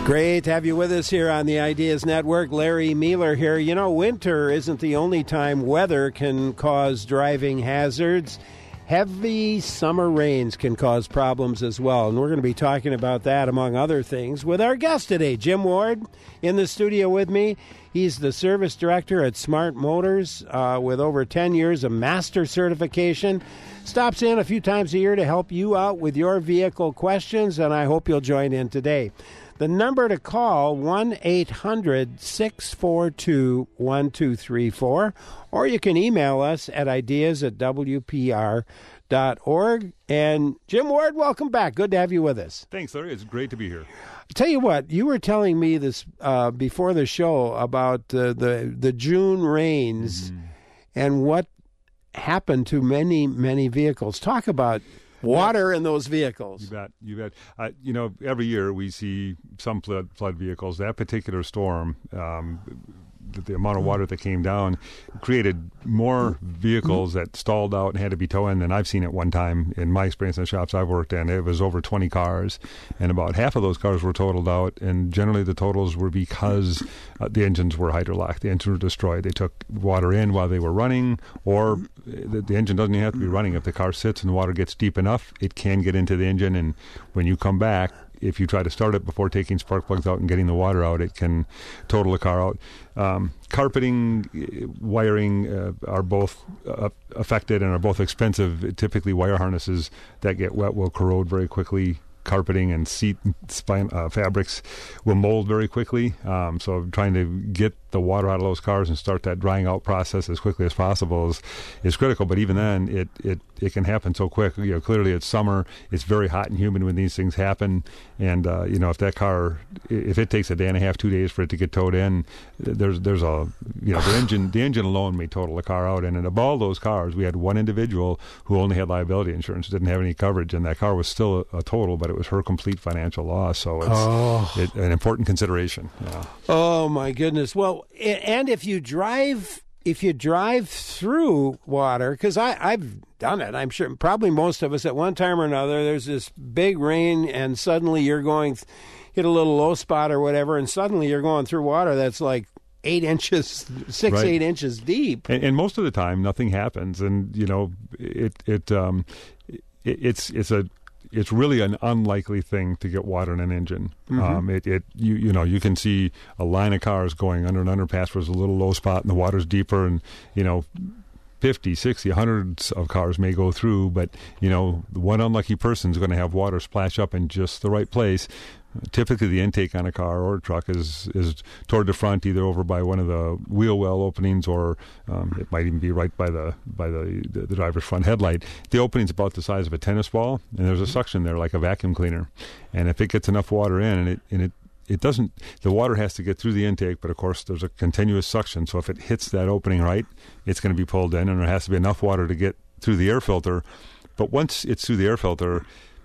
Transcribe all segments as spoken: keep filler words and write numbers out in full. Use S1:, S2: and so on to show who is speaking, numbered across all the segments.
S1: Great to have you with us here on the Ideas Network. Larry Mueller here. You know, winter isn't the only time weather can cause driving hazards. Heavy summer rains can cause problems as well, and we're going to be talking about that, among other things, with our guest today, Jim Ward, in the studio with me. He's the service director at Smart Motors uh, with over ten years of master certification. Stops in a few times a year to help you out with your vehicle questions, and I hope you'll join in today. The number to call, one eight hundred six four two one two three four, or you can email us at ideas at w p r dot org. And Jim Ward, welcome back. Good to have you with us.
S2: Thanks, Larry. It's great to be here.
S1: Tell you what, you were telling me this uh, before the show about uh, the, the June rains mm-hmm. and what happened to many, many vehicles. Talk about water in those vehicles.
S2: You bet. You bet. Uh, you know, every year we see some flood, flood vehicles. That particular storm, um, the, the amount of water that came down created more vehicles that stalled out and had to be towed in than I've seen at one time in my experience in the shops I've worked in. It was over twenty cars, and about half of those cars were totaled out, and generally the totals were because uh, the engines were hydrolocked. The engines were destroyed. They took water in while they were running, or the, the engine doesn't even have to be running. If the car sits and the water gets deep enough, it can get into the engine, and when you come back, if you try to start it before taking spark plugs out and getting the water out, it can total the car out. Um, carpeting, wiring uh, are both uh, affected and are both expensive. Typically, wire harnesses that get wet will corrode very quickly. Carpeting and seat spine uh, fabrics will mold very quickly. Um, so trying to get the water out of those cars and start that drying out process as quickly as possible is, is critical. But even then, it, it, it can happen so quick. You know, clearly it's summer. It's very hot and humid when these things happen. And, uh, you know, if that car, if it takes a day and a half, two days for it to get towed in, there's there's a, you know, the engine the engine alone may total the car out. And in of all those cars, we had one individual who only had liability insurance, didn't have any coverage, and that car was still a, a total, but it was her complete financial loss. So it's
S1: oh.
S2: it, an important consideration. Yeah.
S1: Oh, my goodness. Well, and if you drive if you drive through water, because I've done it, I'm sure probably most of us at one time or another, there's this big rain and suddenly you're going, hit a little low spot or whatever, and suddenly you're going through water that's like eight inches, six, right. eight inches deep. And,
S2: and most of the time, nothing happens. And, you know, it, it, um, it it's, it's a, it's really an unlikely thing to get water in an engine. Mm-hmm. Um, it, it, you, you know, you can see a line of cars going under an underpass where there's a little low spot and the water's deeper, and, you know, fifty, sixty, hundreds of cars may go through, but, you know, one unlucky person's going to have water splash up in just the right place. Typically, the intake on a car or a truck is is toward the front, either over by one of the wheel well openings, or um, it might even be right by the by the, the, the driver's front headlight. The opening's about the size of a tennis ball, and there's a suction there like a vacuum cleaner. And if it gets enough water in, and it and it it doesn't, the water has to get through the intake, but of course there's a continuous suction. So if it hits that opening right, it's going to be pulled in, and there has to be enough water to get through the air filter. But once it's through the air filter,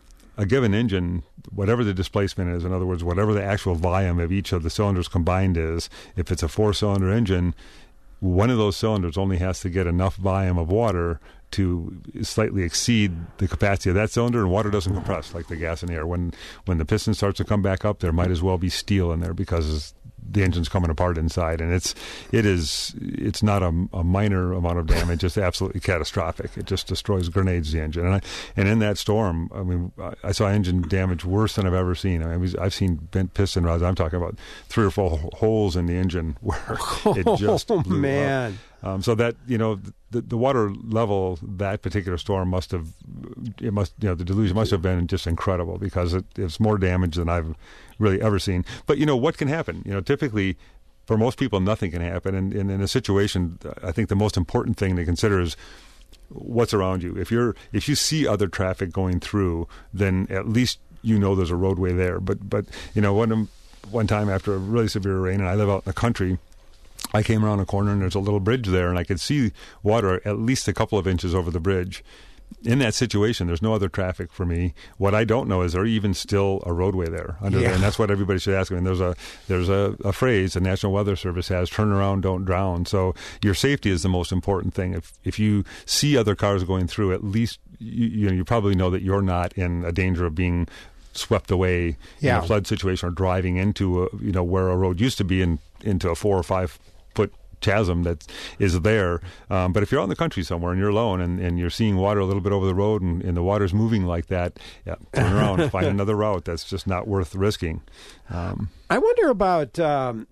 S2: a given engine, whatever the displacement is, in other words, whatever the actual volume of each of the cylinders combined is, if it's a four-cylinder engine, one of those cylinders only has to get enough volume of water to slightly exceed the capacity of that cylinder, and water doesn't compress like the gas and air. When when the piston starts to come back up, there might as well be steel in there because the engine's coming apart inside, and it's it is it's not a, a minor amount of damage. It's absolutely catastrophic. It just destroys, grenades the engine. And I, and in that storm, I mean, I saw engine damage worse than I've ever seen. I mean, it was, I've seen bent piston rods. I'm talking about three or four holes in the engine where it just
S1: oh
S2: blew
S1: man.
S2: up. Um, so that, you know, the, the water level that particular storm must have, it must, you know, the deluge must have been just incredible, because it, it's more damage than I've really ever seen. But, you know, what can happen? You know, typically for most people, nothing can happen. And, and in a situation, I think the most important thing to consider is what's around you. If you're, if you see other traffic going through, then at least you know there's a roadway there. But, but you know, one, one time after a really severe rain, and I live out in the country, I came around a corner and there's a little bridge there, and I could see water at least a couple of inches over the bridge. In that situation, there's no other traffic for me. What I don't know is there even still a roadway there under yeah. there, and that's what everybody should ask me. And there's a there's a, a phrase the National Weather Service has: "Turn around, don't drown." So your safety is the most important thing. If if you see other cars going through, at least you you, know, you probably know that you're not in a danger of being swept away
S1: yeah.
S2: in a flood situation or driving into a, you know, where a road used to be in, into a four or five foot chasm that is there. Um, but if you're out in the country somewhere and you're alone and, and you're seeing water a little bit over the road and, and the water's moving like that, yeah, turn around, find another route. That's just not worth risking. Um,
S1: I wonder about, um,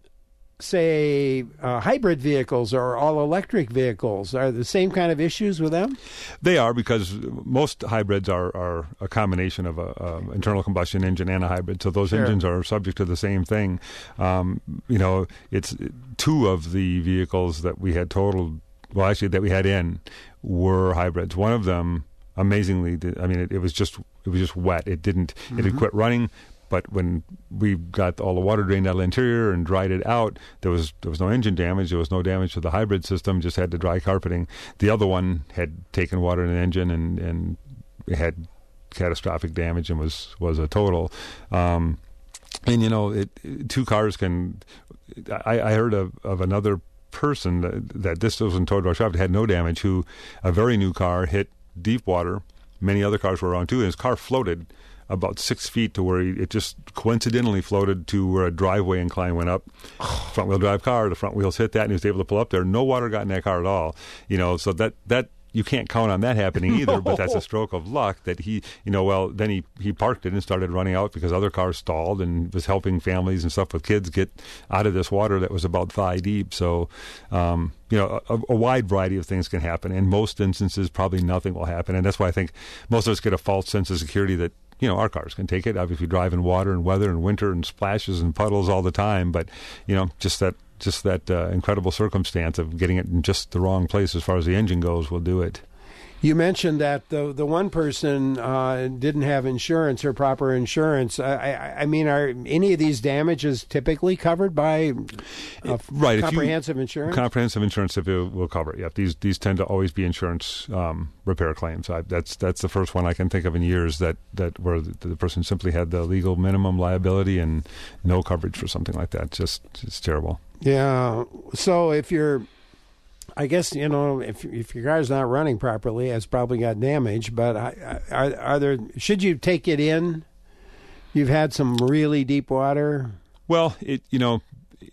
S1: say, uh, hybrid vehicles or all-electric vehicles. Are the same kind of issues with them?
S2: They are, because most hybrids are, are a combination of a, a internal combustion engine and a hybrid. So those
S1: Sure.
S2: engines are subject to the same thing. Um, you know, it's two of the vehicles that we had totaled, well, actually that we had in, were hybrids. One of them, amazingly, did, I mean, it, it was just it was just wet. It didn't. Mm-hmm. It had quit running. But when we got all the water drained out of the interior and dried it out, there was there was no engine damage. There was no damage to the hybrid system. Just had the dry carpeting. The other one had taken water in the engine and and had catastrophic damage and was was a total. Um, and you know, it, two cars can. I, I heard of, of another person that, that this wasn't towed to our shop. It had no damage. Who a very new car hit deep water. Many other cars were around too, and his car floated about six feet to where he, it just coincidentally floated to where a driveway incline went up. Front wheel drive car, the front wheels hit that, and he was able to pull up there. No water got in that car at all. You know, so that that you can't count on that happening either. No. But that's a stroke of luck that he, you know, well then he he parked it and started running out because other cars stalled and was helping families and stuff with kids get out of this water that was about thigh deep. So. Um, You know, a, a wide variety of things can happen. In most instances, probably nothing will happen. And that's why I think most of us get a false sense of security that, you know, our cars can take it. Obviously, we drive in water and weather and winter and splashes and puddles all the time. But, you know, just that just that uh, incredible circumstance of getting it in just the wrong place as far as the engine goes will do it.
S1: You mentioned that the the one person uh, didn't have insurance or proper insurance. I, I, I mean, are any of these damages typically covered by uh,
S2: right,
S1: comprehensive
S2: if you,
S1: insurance?
S2: Comprehensive insurance if it will cover it. Yeah, these these tend to always be insurance um, repair claims. I, that's that's the first one I can think of in years that, that where the, the person simply had the legal minimum liability and no coverage for something like that. Just it's terrible.
S1: Yeah. So if you're I guess, you know, if if your car's not running properly, it's probably got damage. But I, I, are, are there? Should you take it in? You've had some really deep water.
S2: Well, it you know,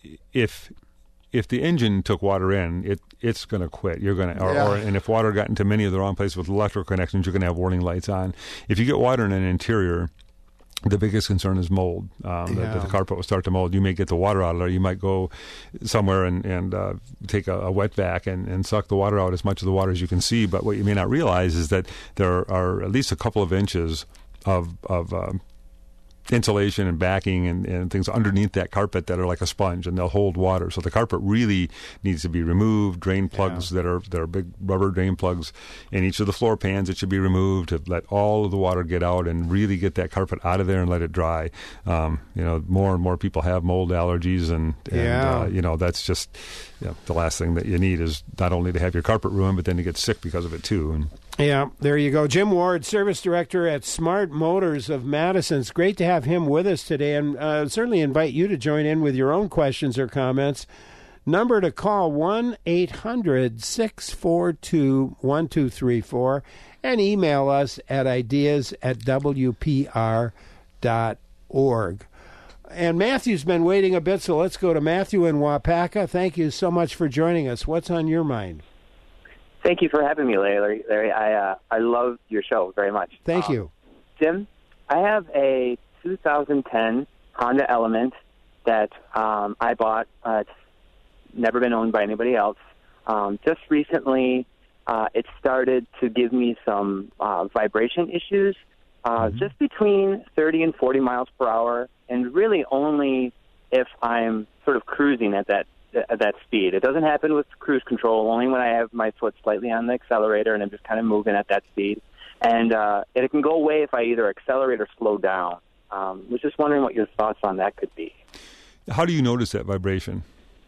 S2: if if the engine took water in, it it's going to quit. You're going to, or,
S1: yeah.
S2: or and if water got into many of the wrong places with electrical connections, you're going to have warning lights on. If you get water in an interior. The biggest concern is mold. Um,
S1: yeah.
S2: that the carpet will start to mold. You may get the water out of there. You might go somewhere and, and uh, take a, a wet vac and, and suck the water out as much of the water as you can see. But what you may not realize is that there are at least a couple of inches of of um, insulation and backing and, and things underneath that carpet that are like a sponge, and they'll hold water. So the carpet really needs to be removed. Drain plugs yeah. that are that are big rubber drain plugs in each of the floor pans that should be removed to let all of the water get out and really get that carpet out of there and let it dry. Um, you know, more and more people have mold allergies, and, and
S1: yeah.
S2: uh, you know that's just you know, the last thing that you need is not only to have your carpet ruined, but then to get sick because of it too. And
S1: yeah, there you go. Jim Ward, Service Director at Smart Motors of Madison. It's great to have him with us today, and uh, certainly invite you to join in with your own questions or comments. Number to call, one eight hundred six four two one two three four, and email us at ideas at w p r dot org. And Matthew's been waiting a bit, so let's go to Matthew in Wapaka. Thank you so much for joining us. What's on your mind?
S3: Thank you for having me, Larry. Larry, I uh, I love your show very much.
S1: Thank
S3: um,
S1: you.
S3: Jim, I have a two thousand ten Honda Element that um, I bought. Uh, it's never been owned by anybody else. Um, just recently, uh, it started to give me some uh, vibration issues, uh, mm-hmm. just between thirty and forty miles per hour, and really only if I'm sort of cruising at that at that speed. It doesn't happen with cruise control, only when I have my foot slightly on the accelerator and I'm just kind of moving at that speed. And uh, it can go away if I either accelerate or slow down. Um, I was just wondering what your thoughts on that could be.
S2: how do you notice that vibration?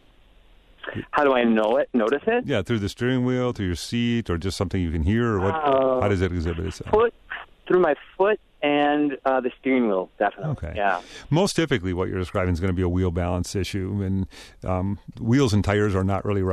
S3: How do I know it? Notice it?
S2: Yeah, through the steering wheel, through your seat, or just something you can hear? Or what?
S3: Uh,
S2: how does it exhibit itself?
S3: Foot, through my foot and uh, the steering wheel, definitely.
S2: Okay.
S3: Yeah.
S2: Most typically what you're describing is going to be a wheel balance issue. And um, wheels and tires are not really round.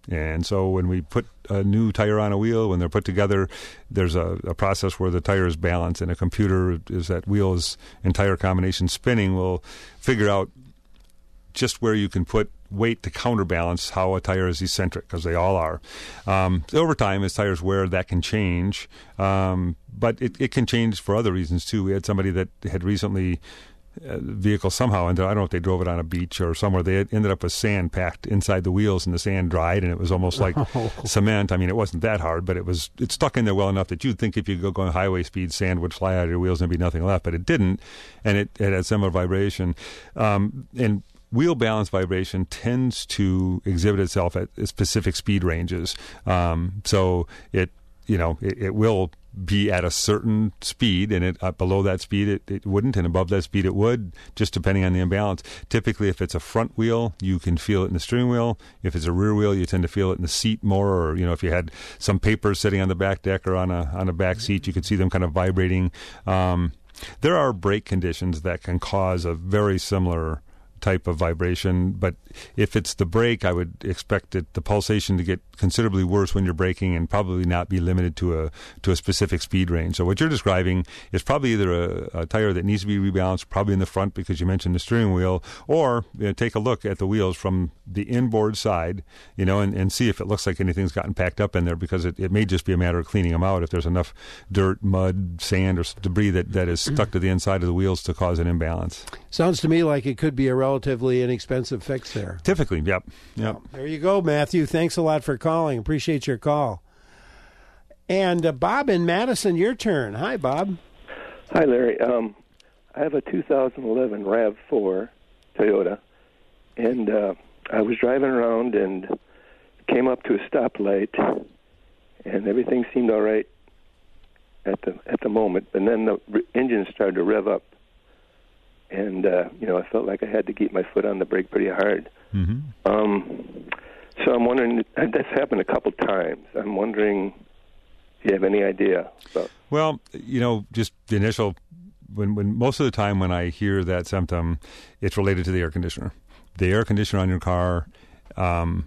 S2: And so when we put a new tire on a wheel, when they're put together, there's a, a process where the tire is balanced, and a computer, is that wheel is and tire combination spinning, will figure out just where you can put weight to counterbalance how a tire is eccentric, because they all are. Um, over time, as tires wear, that can change, um, but it, it can change for other reasons too. We had somebody that had recently Uh, vehicle somehow ended, I don't know if they drove it on a beach or somewhere, they had ended up with sand packed inside the wheels, and the sand dried, and it was almost like oh. cement. I mean, it wasn't that hard, but it was it stuck in there well enough that you'd think if you go going highway speed, sand would fly out of your wheels and there'd be nothing left, but it didn't, and it, it had similar vibration. Um, and wheel balance vibration tends to exhibit itself at specific speed ranges. Um, so it, you know, it, it will be at a certain speed, and it uh, below that speed it, it wouldn't, and above that speed it would, just depending on the imbalance. Typically, if it's a front wheel, you can feel it in the steering wheel. If it's a rear wheel, you tend to feel it in the seat more, or you know, if you had some papers sitting on the back deck or on a on a back seat, you could see them kind of vibrating. Um, there are brake conditions that can cause a very similar type of vibration, but if it's the brake, I would expect it, the pulsation to get considerably worse when you're braking, and probably not be limited to a to a specific speed range. So what you're describing is probably either a, a tire that needs to be rebalanced, probably in the front because you mentioned the steering wheel, or you know, take a look at the wheels from the inboard side, you know, and, and see if it looks like anything's gotten packed up in there, because it, it may just be a matter of cleaning them out if there's enough dirt, mud, sand, or debris that, that is stuck to the inside of the wheels to cause an imbalance.
S1: Sounds to me like it could be a relatively inexpensive fix there.
S2: Typically, yep. yep.
S1: There you go, Matthew. Thanks a lot for calling. Appreciate your call. And uh, Bob in Madison, your turn. Hi, Bob.
S4: Hi, Larry. Um, I have a two thousand eleven RAV four Toyota, and uh, I was driving around and came up to a stoplight, and everything seemed all right at the at the moment, and then the re- engine started to rev up. And, uh, you know, I felt like I had to keep my foot on the brake pretty hard. Mm-hmm. Um, so I'm wondering, that's happened a couple times. I'm wondering if you have any idea about...
S2: Well, you know, just the initial, when, when most of the time when I hear that symptom, it's related to the air conditioner. The air conditioner on your car... Um,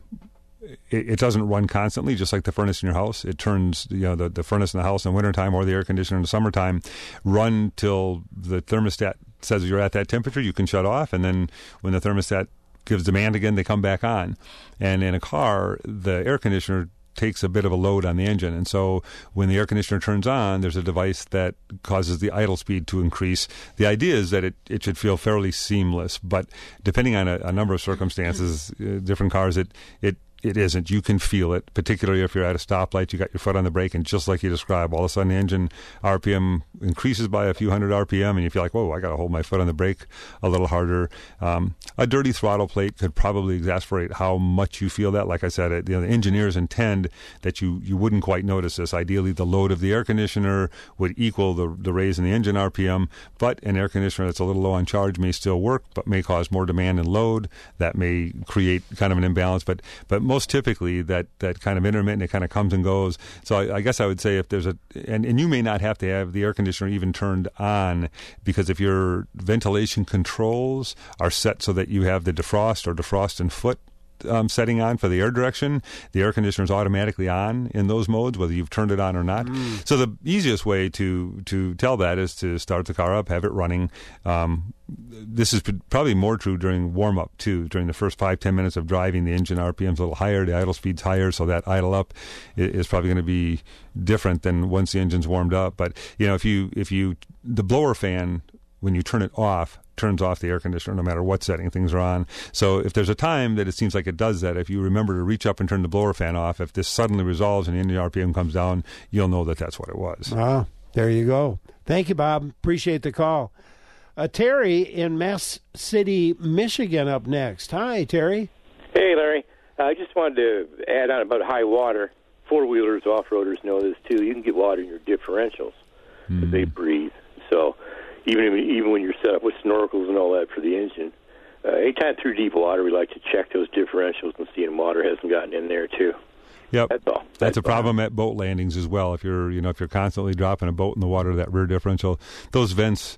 S2: It, it doesn't run constantly, just like the furnace in your house. It turns, you know, the, the furnace in the house in the wintertime or the air conditioner in the summertime run till the thermostat says you're at that temperature, you can shut off, and then when the thermostat gives demand again, they come back on. And in a car, the air conditioner takes a bit of a load on the engine, and so when the air conditioner turns on, there's a device that causes the idle speed to increase. The idea is that it, it should feel fairly seamless, but depending on a, a number of circumstances, uh, different cars, it it It isn't. You can feel it, particularly if you're at a stoplight, you got your foot on the brake, and just like you described, all of a sudden the engine R P M increases by a few hundred R P M, and you feel like, whoa, I got to hold my foot on the brake a little harder. Um, a dirty throttle plate could probably exasperate how much you feel that. Like I said, it, you know, the engineers intend that you, you wouldn't quite notice this. Ideally, the load of the air conditioner would equal the, the raise in the engine R P M, but an air conditioner that's a little low on charge may still work, but may cause more demand and load. That may create kind of an imbalance, but but most Most typically, that, that kind of intermittent, it kind of comes and goes. So I, I guess I would say if there's a, and, and you may not have to have the air conditioner even turned on, because if your ventilation controls are set so that you have the defrost or defrost and foot Um, setting on for the air direction, the air conditioner is automatically on in those modes, whether you've turned it on or not. Mm. So the easiest way to to tell that is to start the car up, have it running. Um, this is probably more true during warm-up, too. During the first five, ten minutes of driving, the engine R P M is a little higher, the idle speed's higher, so that idle up is probably going to be different than once the engine's warmed up. But, you know, if you if you the blower fan, when you turn it off, turns off the air conditioner no matter what setting things are on. So if there's a time that it seems like it does that, if you remember to reach up and turn the blower fan off, if this suddenly resolves and the engine R P M comes down, you'll know that that's what it was.
S1: Ah, there you go. Thank you, Bob. Appreciate the call. Uh, Terry in Mass City, Michigan up next. Hi, Terry.
S5: Hey, Larry. I just wanted to add on about high water. Four-wheelers, off-roaders know this, too. You can get water in your differentials, mm. but they breathe. So even even when you're set up with snorkels and all that for the engine, uh, anytime through deep water, we like to check those differentials and see if water hasn't gotten in there, too.
S2: Yep,
S5: that's all. That's,
S2: that's a problem at boat landings as well. If you're, you know, if you're constantly dropping a boat in the water, that rear differential, those vents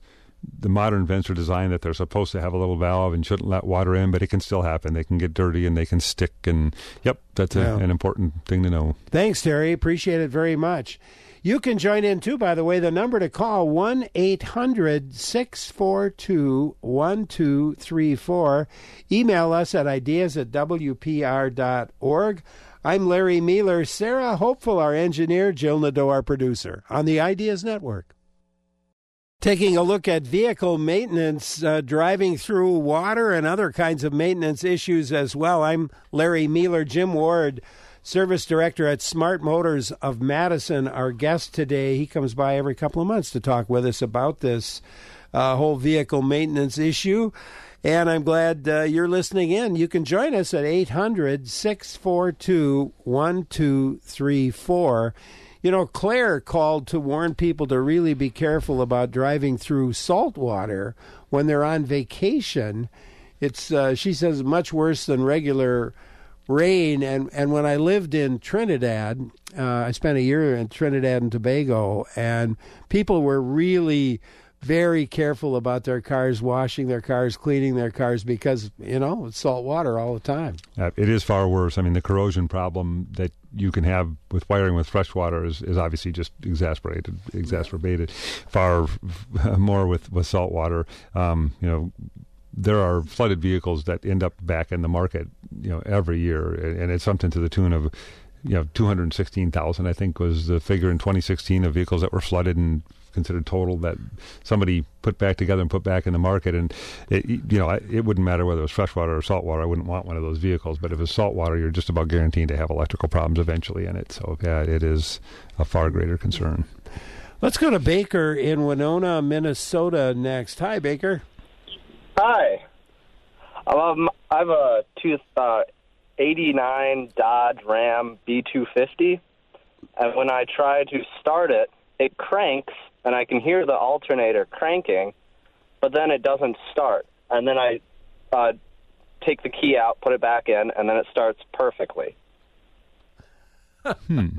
S2: the modern vents are designed that they're supposed to have a little valve and shouldn't let water in, but it can still happen. They can get dirty and they can stick. And, yep, that's a,
S1: yeah.
S2: an important thing to know.
S1: Thanks, Terry. Appreciate it very much. You can join in, too, by the way. The number to call, one eight hundred six four two one two three four. Email us at ideas at w p r dot org. I'm Larry Mealer. Sarah Hopeful, our engineer. Jill Nadeau, our producer. On the Ideas Network. Taking a look at vehicle maintenance, uh, driving through water and other kinds of maintenance issues as well. I'm Larry Mealer. Jim Ward, Service Director at Smart Motors of Madison, our guest today. He comes by every couple of months to talk with us about this uh, whole vehicle maintenance issue. And I'm glad uh, you're listening in. You can join us at eight hundred six four two one two three four. You know, Claire called to warn people to really be careful about driving through salt water when they're on vacation. It's, uh, she says, much worse than regular rain. And, and when I lived in Trinidad, uh, I spent a year in Trinidad and Tobago, and people were really very careful about their cars, washing their cars, cleaning their cars, because, you know, it's salt water all the time.
S2: Uh, it is far worse. I mean, the corrosion problem that you can have with wiring with fresh water is, is obviously just exacerbated, exacerbated far f- more with, with salt water. Um, you know, there are flooded vehicles that end up back in the market, you know, every year, and it's something to the tune of, you know, two hundred sixteen thousand, I think, was the figure in twenty sixteen of vehicles that were flooded and considered total that somebody put back together and put back in the market. And it, you know, it wouldn't matter whether it was fresh water or salt water. I wouldn't want one of those vehicles. But if it's salt water, you're just about guaranteed to have electrical problems eventually in it. So yeah, it is a far greater concern.
S1: Let's go to Baker in Winona, Minnesota next. Hi, Baker.
S6: Hi. Um, I have a two, uh, eighty-nine Dodge Ram B two fifty, and when I try to start it, it cranks, and I can hear the alternator cranking, but then it doesn't start. And then I uh, take the key out, put it back in, and then it starts perfectly.
S2: Hmm.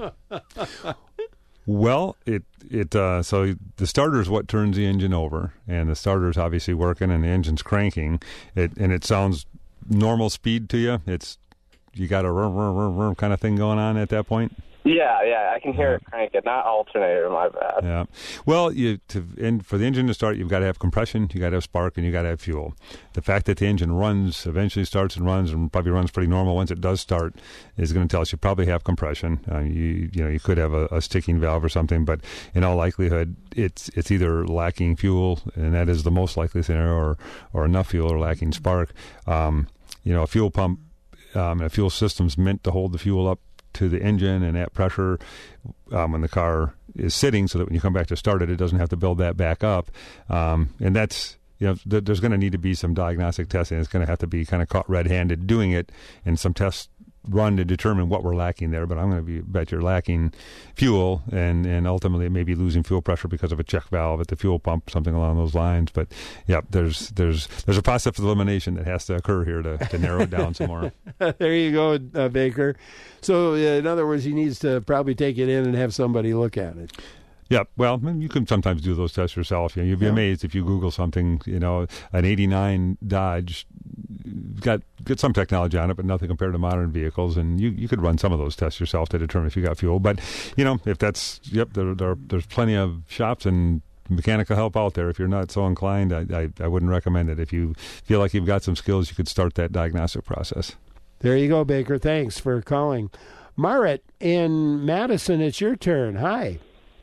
S2: Well, it it uh, so the starter is what turns the engine over, and the starter's obviously working, and the engine's cranking. It and it sounds normal speed to you. It's you got a rum, rum, rum, rum kind of thing going on at that point.
S6: Yeah, yeah, I can hear it cranking, not alternator, my bad.
S2: Yeah. Well, you to and for the engine to start, you've got to have compression, you got to have spark, and you got to have fuel. The fact that the engine runs, eventually starts and runs, and probably runs pretty normal once it does start, is going to tell us you probably have compression. Uh, you you know you could have a, a sticking valve or something, but in all likelihood, it's it's either lacking fuel, and that is the most likely scenario, or or enough fuel, or lacking spark. Um, you know, a fuel pump, um, and a fuel system's meant to hold the fuel up to the engine and at pressure um, when the car is sitting, so that when you come back to start it, it doesn't have to build that back up. Um, and that's, you know, th- there's going to need to be some diagnostic testing. It's going to have to be kind of caught red-handed doing it, and some tests run to determine what we're lacking there. But I'm going to be, bet you're lacking fuel, and, and ultimately maybe losing fuel pressure because of a check valve at the fuel pump, something along those lines. But yeah, there's there's there's a process of elimination that has to occur here to, to narrow it down some more.
S1: There you go, uh, Baker. So uh, in other words, he needs to probably take it in and have somebody look at it.
S2: Yeah, well, you can sometimes do those tests yourself. You know, you'd be yeah. amazed if you Google something, you know, an eighty-nine Dodge, got got some technology on it, but nothing compared to modern vehicles. And you, you could run some of those tests yourself to determine if you got fuel. But, you know, if that's, yep, there, there there's plenty of shops and mechanical help out there. If you're not so inclined, I, I, I wouldn't recommend it. If you feel like you've got some skills, you could start that diagnostic process.
S1: There you go, Baker. Thanks for calling. Marit in Madison, it's your turn. Hi.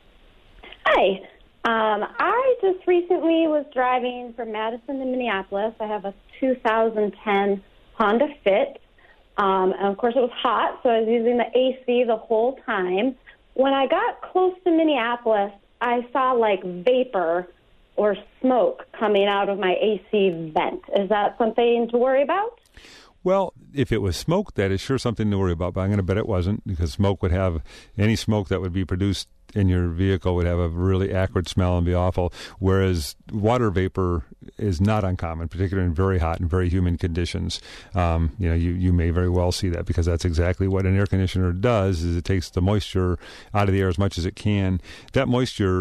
S7: Hi. Um, I just recently was driving from Madison to Minneapolis. I have a two thousand ten Honda Fit. Um, and, of course, it was hot, so I was using the A C the whole time. When I got close to Minneapolis, I saw, like, vapor or smoke coming out of my A C vent. Is that something to worry about?
S2: Well, if it was smoke, that is sure something to worry about, but I'm going to bet it wasn't, because smoke would have, any smoke that would be produced in your vehicle would have a really acrid smell and be awful, whereas water vapor is not uncommon, particularly in very hot and very humid conditions. Um, you know, you, you may very well see that, because that's exactly what an air conditioner does, is it takes the moisture out of the air as much as it can. That moisture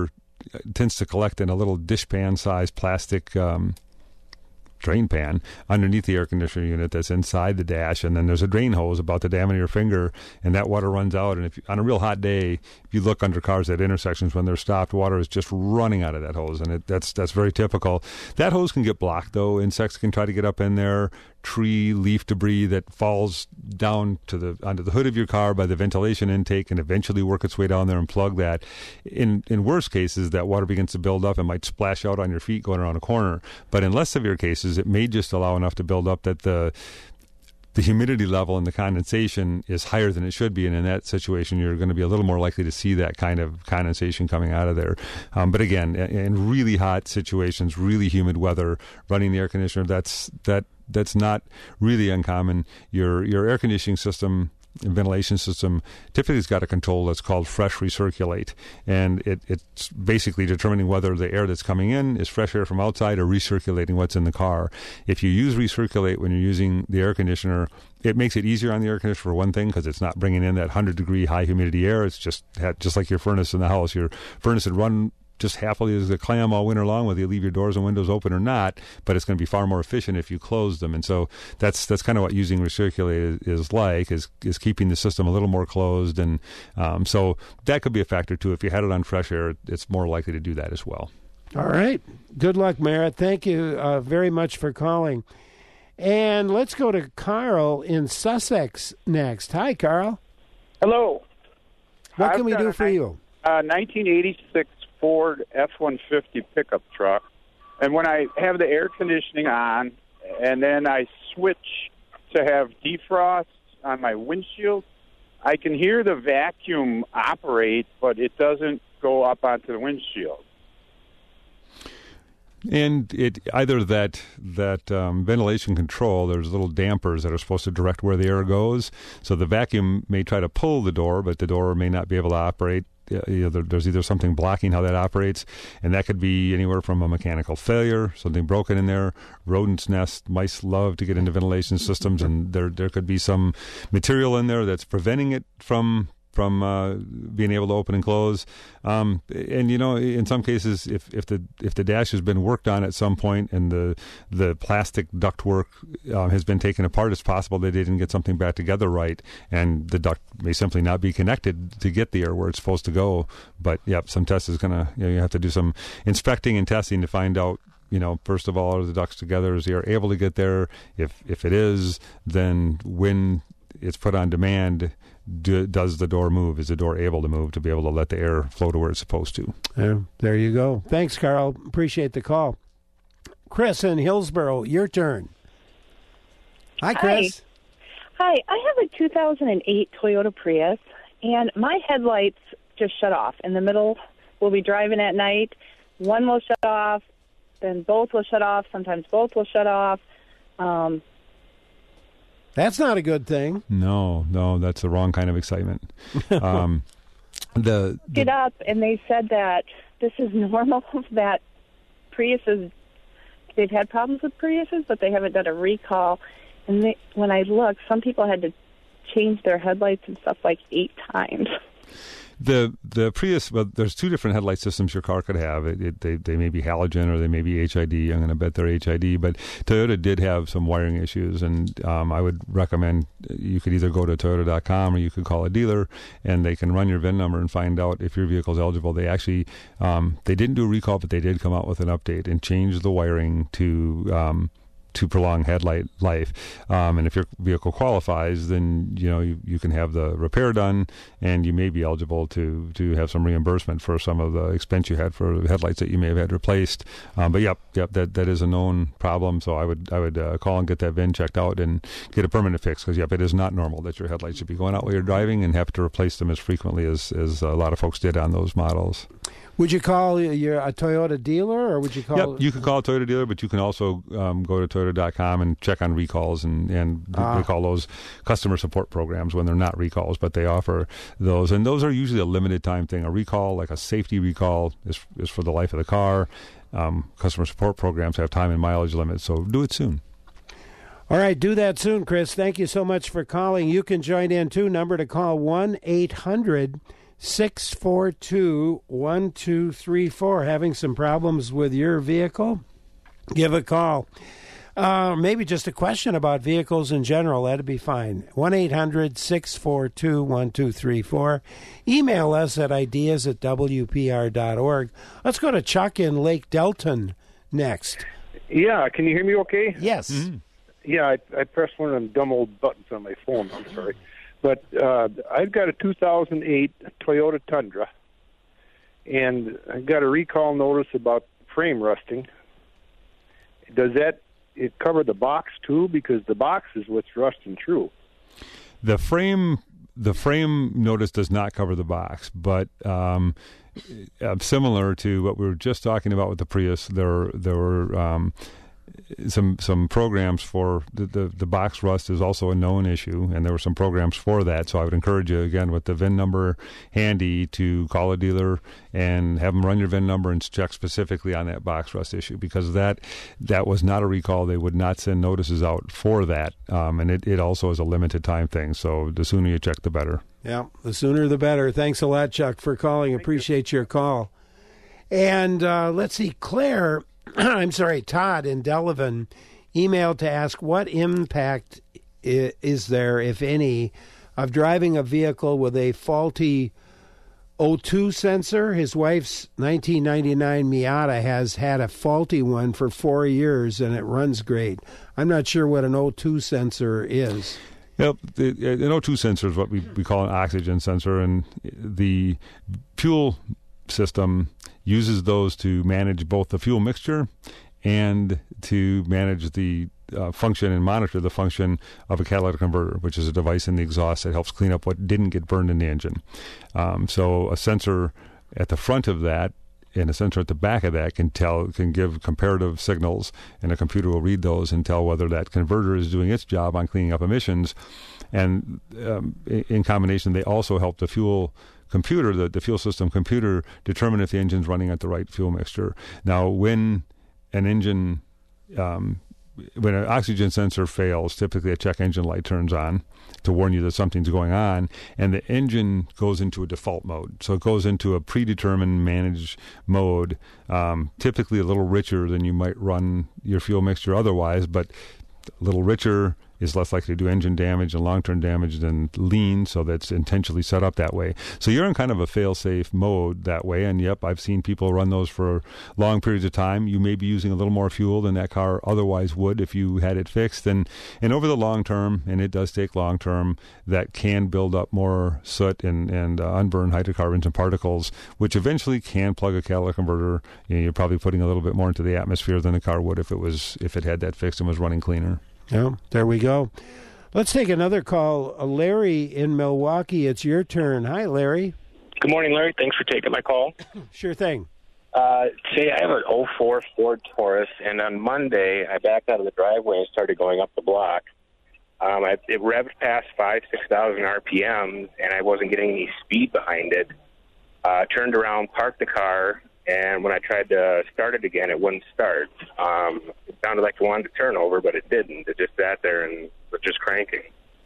S2: tends to collect in a little dishpan-sized plastic um, drain pan underneath the air conditioner unit that's inside the dash, and then there's a drain hose about the diameter of your finger, and that water runs out. And if you, on a real hot day, if you look under cars at intersections when they're stopped, water is just running out of that hose, and it, that's that's very typical. That hose can get blocked, though. Insects can try to get up in there. Tree, leaf debris that falls down to the onto the hood of your car by the ventilation intake and eventually work its way down there and plug that. In in worst cases, that water begins to build up and might splash out on your feet going around a corner. But in less severe cases, it may just allow enough to build up that the the humidity level and the condensation is higher than it should be, and in that situation, you're going to be a little more likely to see that kind of condensation coming out of there. Um, but again, in really hot situations, really humid weather, running the air conditioner, that's that that's not really uncommon. Your your air conditioning system, ventilation system, typically has got a control that's called fresh recirculate, and it, it's basically determining whether the air that's coming in is fresh air from outside or recirculating what's in the car. If you use recirculate when you're using the air conditioner, it makes it easier on the air conditioner for one thing, because it's not bringing in that one hundred degree high humidity air. It's just just like your furnace in the house. Your furnace would run just happily as a clam all winter long, whether you leave your doors and windows open or not, but it's going to be far more efficient if you close them. And so that's that's kind of what using recirculate is, is like, is is keeping the system a little more closed. And um, so that could be a factor, too. If you had it on fresh air, it's more likely to do that as well.
S1: All right. Good luck, Merritt. Thank you uh, very much for calling. And let's go to Carl in Sussex next. Hi, Carl.
S8: Hello.
S1: What
S8: I've
S1: can we
S8: got
S1: do
S8: a
S1: for
S8: ni-
S1: you?
S8: Uh, nineteen eighty-six Ford F one fifty pickup truck, and when I have the air conditioning on, and then I switch to have defrost on my windshield, I can hear the vacuum operate, but it doesn't go up onto the windshield.
S2: And it either that that um, ventilation control, there's little dampers that are supposed to direct where the air goes. So the vacuum may try to pull the door, but the door may not be able to operate. You know, there, there's either something blocking how that operates, and that could be anywhere from a mechanical failure, something broken in there. Rodents nest, mice love to get into ventilation systems, and there there could be some material in there that's preventing it from from uh, being able to open and close. Um, and you know, in some cases, if, if the if the dash has been worked on at some point and the the plastic ductwork uh, has been taken apart, it's possible they didn't get something back together right, and the duct may simply not be connected to get the air where it's supposed to go. But yep, some test is gonna you know, you have to do some inspecting and testing to find out. You know, first of all, are the ducts together? Is the air able to get there? If if it is, then when it's put on demand, do, does the door move? Is the door able to move to be able to let the air flow to where it's supposed to?
S1: Uh, there you go. Thanks, Carl. Appreciate the call. Chris in Hillsborough, your turn. Hi, Chris.
S9: Hi. Hi. I have a two thousand eight Toyota Prius, and my headlights just shut off. In the middle, we'll be driving at night. One will shut off, then both will shut off. Sometimes both will shut off. Um
S1: That's not a good thing.
S2: No, no, that's the wrong kind of excitement. Um, the, the
S9: Get up, and they said that this is normal, that Priuses, they've had problems with Priuses, but they haven't done a recall. And they, when I looked, some people had to change their headlights and stuff like eight times.
S2: The the Prius, well, there's two different headlight systems your car could have. It, it, they they may be halogen or they may be H I D. I'm going to bet they're H I D. But Toyota did have some wiring issues, and um, I would recommend you could either go to Toyota dot com or you could call a dealer, and they can run your V I N number and find out if your vehicle's eligible. They actually um, they didn't do a recall, but they did come out with an update and change the wiring to. Um, to prolong headlight life. Um, and if your vehicle qualifies, then, you know, you, you can have the repair done, and you may be eligible to, to have some reimbursement for some of the expense you had for headlights that you may have had replaced. Um, but yep, yep, that, that is a known problem. So I would I would uh, call and get that V I N checked out and get a permanent fix, because yep, it is not normal that your headlights should be going out while you're driving and have to replace them as frequently as, as a lot of folks did on those models.
S1: Would you call your a Toyota dealer, or would you call?
S2: Yep, you could call a Toyota dealer, but you can also um, go to Toyota dot com and check on recalls, and, and ah. they call those customer support programs when they're not recalls, but they offer those. And those are usually a limited time thing. A recall, like a safety recall, is, is for the life of the car. Um, customer support programs have time and mileage limits, so do it soon.
S1: All right, do that soon, Chris. Thank you so much for calling. You can join in, too. Number to call, one eight hundred six four two, one two three four. Having some problems with your vehicle? Give a call. Uh, maybe just a question about vehicles in general. That'd be fine. one eight hundred, six four two, one two three four. Email us at ideas at w p r dot org. Let's go to Chuck in Lake Delton next.
S10: Yeah, can you hear me okay?
S1: Yes.
S2: Mm-hmm.
S10: Yeah, I, I pressed one of them dumb old buttons on my phone. I'm sorry. But uh, I've got a two thousand eight Toyota Tundra, and I got a recall notice about frame rusting. Does that it cover the box too? Because the box is what's rusting through.
S2: The frame, the frame notice does not cover the box, but um, uh, similar to what we were just talking about with the Prius, there there were um, some some programs for the, the the box rust is also a known issue, and there were some programs for that. So I would encourage you again with the V I N number handy to call a dealer and have them run your V I N number and check specifically on that box rust issue, because that that was not a recall. They would not send notices out for that, um, and it, it also is a limited time thing. So the sooner you check, the better.
S1: Yeah, the sooner the better. Thanks a lot, Chuck, for calling. Thank Appreciate you. your call. And uh, let's see, Claire. I'm sorry, Todd in Delavan emailed to ask what impact i- is there, if any, of driving a vehicle with a faulty O two sensor. His wife's nineteen ninety-nine Miata has had a faulty one for four years, and it runs great. I'm not sure what an O two sensor is.
S2: Yep, the, an O two sensor is what we, we call an oxygen sensor, and the fuel system uses those to manage both the fuel mixture and to manage the uh, function and monitor the function of a catalytic converter, which is a device in the exhaust that helps clean up what didn't get burned in the engine. Um, so a sensor at the front of that and a sensor at the back of that can tell, can give comparative signals, and a computer will read those and tell whether that converter is doing its job on cleaning up emissions. And um, in combination, they also help the fuel computer, the, the fuel system computer, determine if the engine's running at the right fuel mixture. Now, when an engine, um, when an oxygen sensor fails, typically a check engine light turns on to warn you that something's going on, and the engine goes into a default mode. So it goes into a predetermined managed mode, um, typically a little richer than you might run your fuel mixture otherwise, but a little richer is less likely to do engine damage and long-term damage than lean, so that's intentionally set up that way. So you're in kind of a fail-safe mode that way, and yep, I've seen people run those for long periods of time. You may be using a little more fuel than that car otherwise would if you had it fixed, and, and over the long term, and it does take long term, that can build up more soot and, and uh, unburned hydrocarbons and particles, which eventually can plug a catalytic converter. You know, you're probably putting a little bit more into the atmosphere than the car would if it was if it had that fixed and was running cleaner.
S1: Yeah, there we go. Let's take another call. Uh, Larry in Milwaukee, it's your turn. Hi, Larry.
S11: Good morning, Larry. Thanks for taking my call.
S1: Sure thing.
S11: Uh, say I have an oh four Ford Taurus, and on Monday I backed out of the driveway and started going up the block. Um, I, it revved past five, six thousand R P Ms, and I wasn't getting any speed behind it. Uh, turned around, parked the car, and when I tried to start it again, it wouldn't start. Um, it sounded like it wanted to turn over, but it didn't. It just sat there and was just cranking.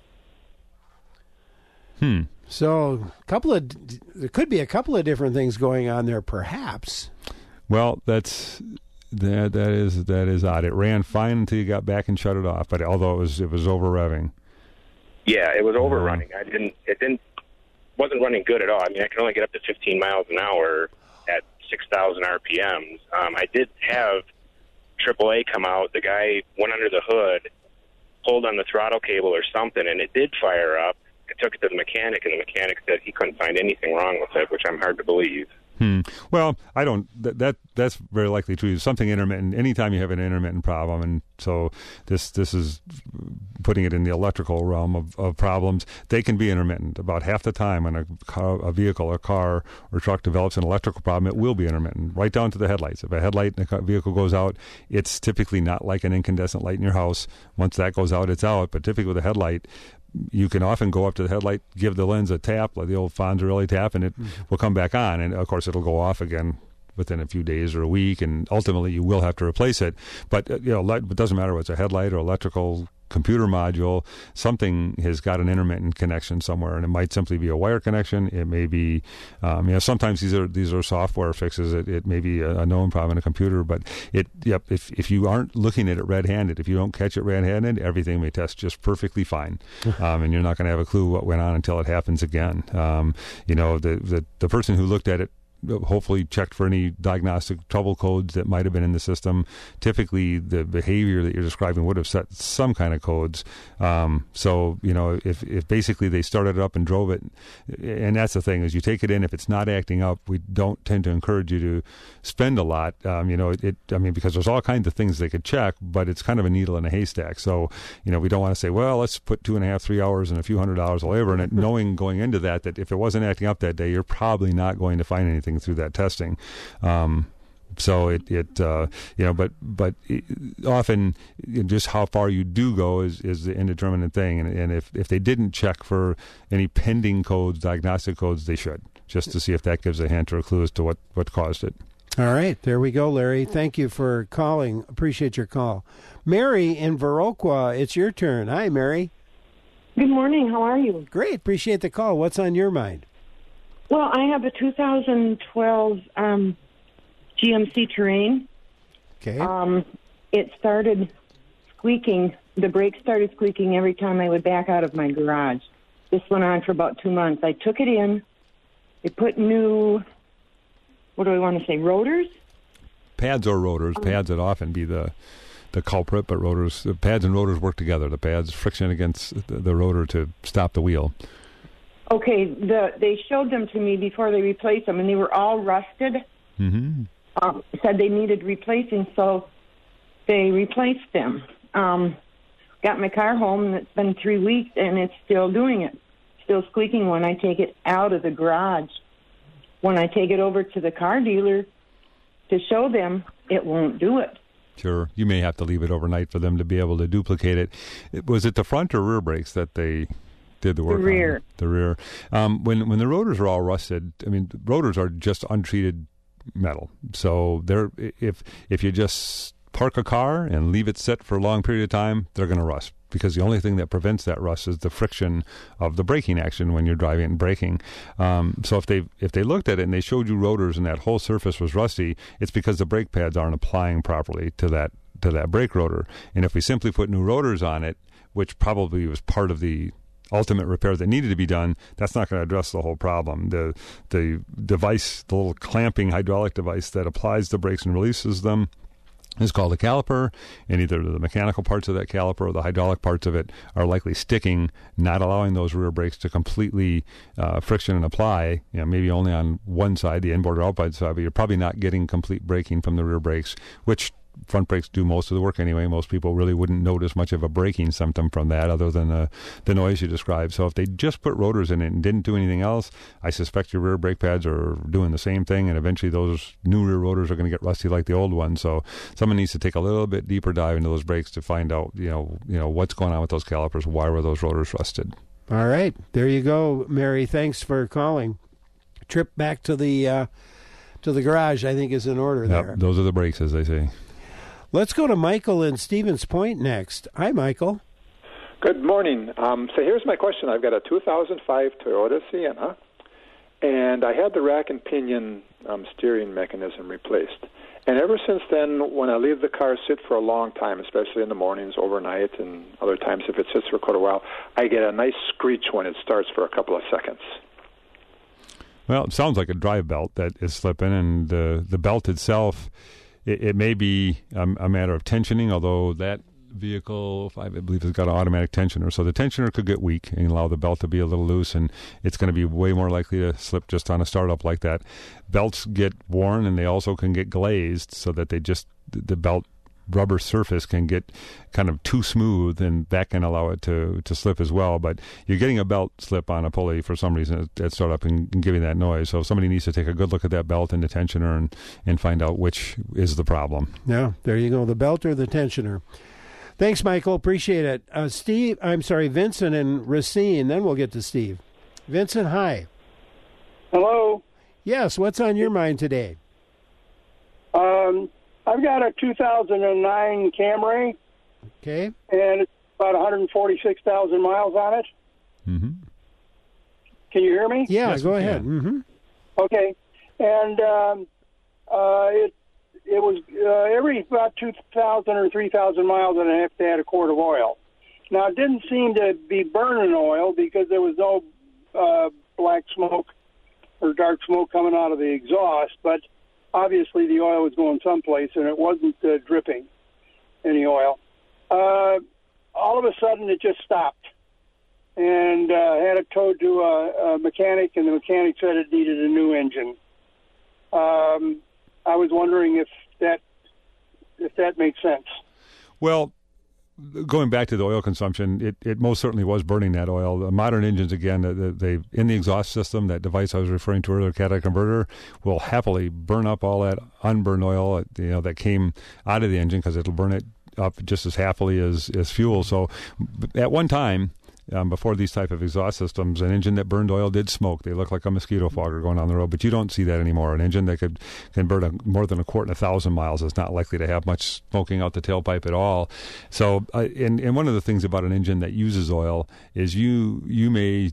S2: Hmm.
S1: So, a couple of there could be a couple of different things going on there, perhaps.
S2: Well, that's that that is that is odd. It ran fine until you got back and shut it off, but although it was it was over revving.
S11: Yeah, it was overrunning. I didn't. It didn't. Wasn't running good at all. I mean, I could only get up to fifteen miles an hour at six thousand R P Ms. Um, I did have triple A come out. The guy went under the hood, pulled on the throttle cable or something, and it did fire up. I took it to the mechanic, and the mechanic said he couldn't find anything wrong with it, which I'm hard to believe.
S2: Hmm. Well, I don't. That, that that's very likely true. Something intermittent. Anytime you have an intermittent problem, and so this this is putting it in the electrical realm of, of problems. They can be intermittent. About half the time, when a car, a vehicle, a car, or truck develops an electrical problem, it will be intermittent, right down to the headlights. If a headlight in a vehicle goes out, it's typically not like an incandescent light in your house. Once that goes out, it's out. But typically with a headlight, you can often go up to the headlight, give the lens a tap, like the old Fonzarelli tap, and it mm-hmm. will come back on. And, of course, it'll go off again within a few days or a week, and ultimately you will have to replace it. But, uh, you know, light, it doesn't matter whether it's a headlight or electrical computer module. Something has got an intermittent connection somewhere, and it might simply be a wire connection. It may be, um, you know, sometimes these are these are software fixes. It, it may be a, a known problem in a computer, but it, yep. If if you aren't looking at it red-handed, if you don't catch it red-handed, everything may test just perfectly fine, um, and you're not going to have a clue what went on until it happens again. Um, you know, the, the the person who looked at it hopefully checked for any diagnostic trouble codes that might have been in the system. Typically, the behavior that you're describing would have set some kind of codes. Um, so, you know, if, if basically they started it up and drove it, and that's the thing, is you take it in, if it's not acting up, we don't tend to encourage you to spend a lot. Um, you know, it, I mean, because there's all kinds of things they could check, but it's kind of a needle in a haystack. So, you know, we don't want to say, well, let's put two and a half, three hours and a few hundred dollars of labor in it, knowing going into that, that if it wasn't acting up that day, you're probably not going to find anything through that testing. Um, so it, it uh, you know, but but it, often just how far you do go is, is the indeterminate thing. And, and if, if they didn't check for any pending codes, diagnostic codes, they should, just to see if that gives a hint or a clue as to what, what caused it.
S1: All right, there we go, Larry. Thank you for calling. Appreciate your call. Mary in Viroqua, it's your turn. Hi, Mary.
S12: Good morning. How are you?
S1: Great. Appreciate the call. What's on your mind?
S12: Well, I have a two thousand twelve um, G M C Terrain.
S1: Okay.
S12: Um, it started squeaking. The brakes started squeaking every time I would back out of my garage. This went on for about two months. I took it in. They put new, what do I want to say, rotors?
S2: Pads or rotors. Um, pads would often be the the culprit, but rotors, the pads and rotors work together. The pads friction against the, the rotor to stop the wheel.
S12: Okay, the, they showed them to me before they replaced them, and they were all rusted.
S2: Mm-hmm.
S12: Um, said they needed replacing, so they replaced them. Um, got my car home, and it's been three weeks, and it's still doing it. Still squeaking when I take it out of the garage. When I take it over to the car dealer to show them, it won't do it.
S2: Sure. You may have to leave it overnight for them to be able to duplicate it. Was it the front or rear brakes that they did the work
S12: the rear.
S2: on? The rear. Um, when when the rotors are all rusted, I mean, rotors are just untreated metal. So they're if if you just park a car and leave it sit for a long period of time, they're going to rust, because the only thing that prevents that rust is the friction of the braking action when you're driving and braking. Um, so if they if they looked at it and they showed you rotors and that whole surface was rusty, it's because the brake pads aren't applying properly to that to that brake rotor. And if we simply put new rotors on it, which probably was part of the ultimate repair that needed to be done, that's not going to address the whole problem. The the device, the little clamping hydraulic device that applies the brakes and releases them, is called a caliper, and either the mechanical parts of that caliper or the hydraulic parts of it are likely sticking, not allowing those rear brakes to completely uh, friction and apply, you know, maybe only on one side, the inboard or outboard side, but you're probably not getting complete braking from the rear brakes, which front brakes do most of the work anyway. Most people really wouldn't notice much of a braking symptom from that other than the, the noise you described. So if they just put rotors in it and didn't do anything else, I suspect your rear brake pads are doing the same thing, and eventually those new rear rotors are going to get rusty like the old ones. So someone needs to take a little bit deeper dive into those brakes to find out, you know, you know what's going on with those calipers. Why were those rotors rusted?
S1: All right. There you go, Mary. Thanks for calling. Trip back to the uh, to the garage, I think, is in order
S2: yep,
S1: there.
S2: Those are the brakes, as they say.
S1: Let's go to Michael in Stevens Point next. Hi, Michael.
S13: Good morning. Um, so here's my question. I've got a two thousand five Toyota Sienna, and I had the rack and pinion um, steering mechanism replaced. And ever since then, when I leave the car sit for a long time, especially in the mornings, overnight, and other times if it sits for quite a while, I get a nice screech when it starts for a couple of seconds.
S2: Well, it sounds like a drive belt that is slipping, and the, the belt itself, It, it may be um, a matter of tensioning, although that vehicle, I believe, has got an automatic tensioner. So the tensioner could get weak and allow the belt to be a little loose, and it's going to be way more likely to slip just on a startup like that. Belts get worn, and they also can get glazed so that they just, the belt rubber surface can get kind of too smooth, and that can allow it to, to slip as well. But you're getting a belt slip on a pulley for some reason at startup and, and giving that noise. So somebody needs to take a good look at that belt and the tensioner and, and find out which is the problem.
S1: Yeah, there you go, the belt or the tensioner. Thanks, Michael. Appreciate it. Uh, Steve, I'm sorry, Vincent and Racine, then we'll get to Steve. Vincent, hi.
S14: Hello.
S1: Yes, what's on your mind today?
S14: Um, I've got a two thousand nine Camry.
S1: Okay.
S14: And about one hundred forty-six thousand miles on it.
S2: Mm-hmm.
S14: Can you hear me?
S1: Yeah,
S2: Yes,
S1: go
S2: we
S1: ahead.
S2: can.
S1: Mm-hmm.
S14: Okay, and um, uh, it it was uh, every about two thousand or three thousand miles, and I have to add a quart of oil. Now, it didn't seem to be burning oil because there was no uh, black smoke or dark smoke coming out of the exhaust, but obviously the oil was going someplace, and it wasn't uh, dripping any oil. Uh, all of a sudden, it just stopped, and uh, had it towed to a, a mechanic, and the mechanic said it needed a new engine. Um, I was wondering if that if that makes sense.
S2: Well, going back to the oil consumption, it, it most certainly was burning that oil. The modern engines, again, they in the exhaust system, that device I was referring to earlier, catalytic converter, will happily burn up all that unburned oil, you know, that came out of the engine, because it'll burn it up just as happily as, as fuel. So at one time, Um, before these type of exhaust systems, an engine that burned oil did smoke. They look like a mosquito fogger going down the road, but you don't see that anymore. An engine that could can burn a, more than a quart in a thousand miles is not likely to have much smoking out the tailpipe at all. So, uh, and, and one of the things about an engine that uses oil is you you may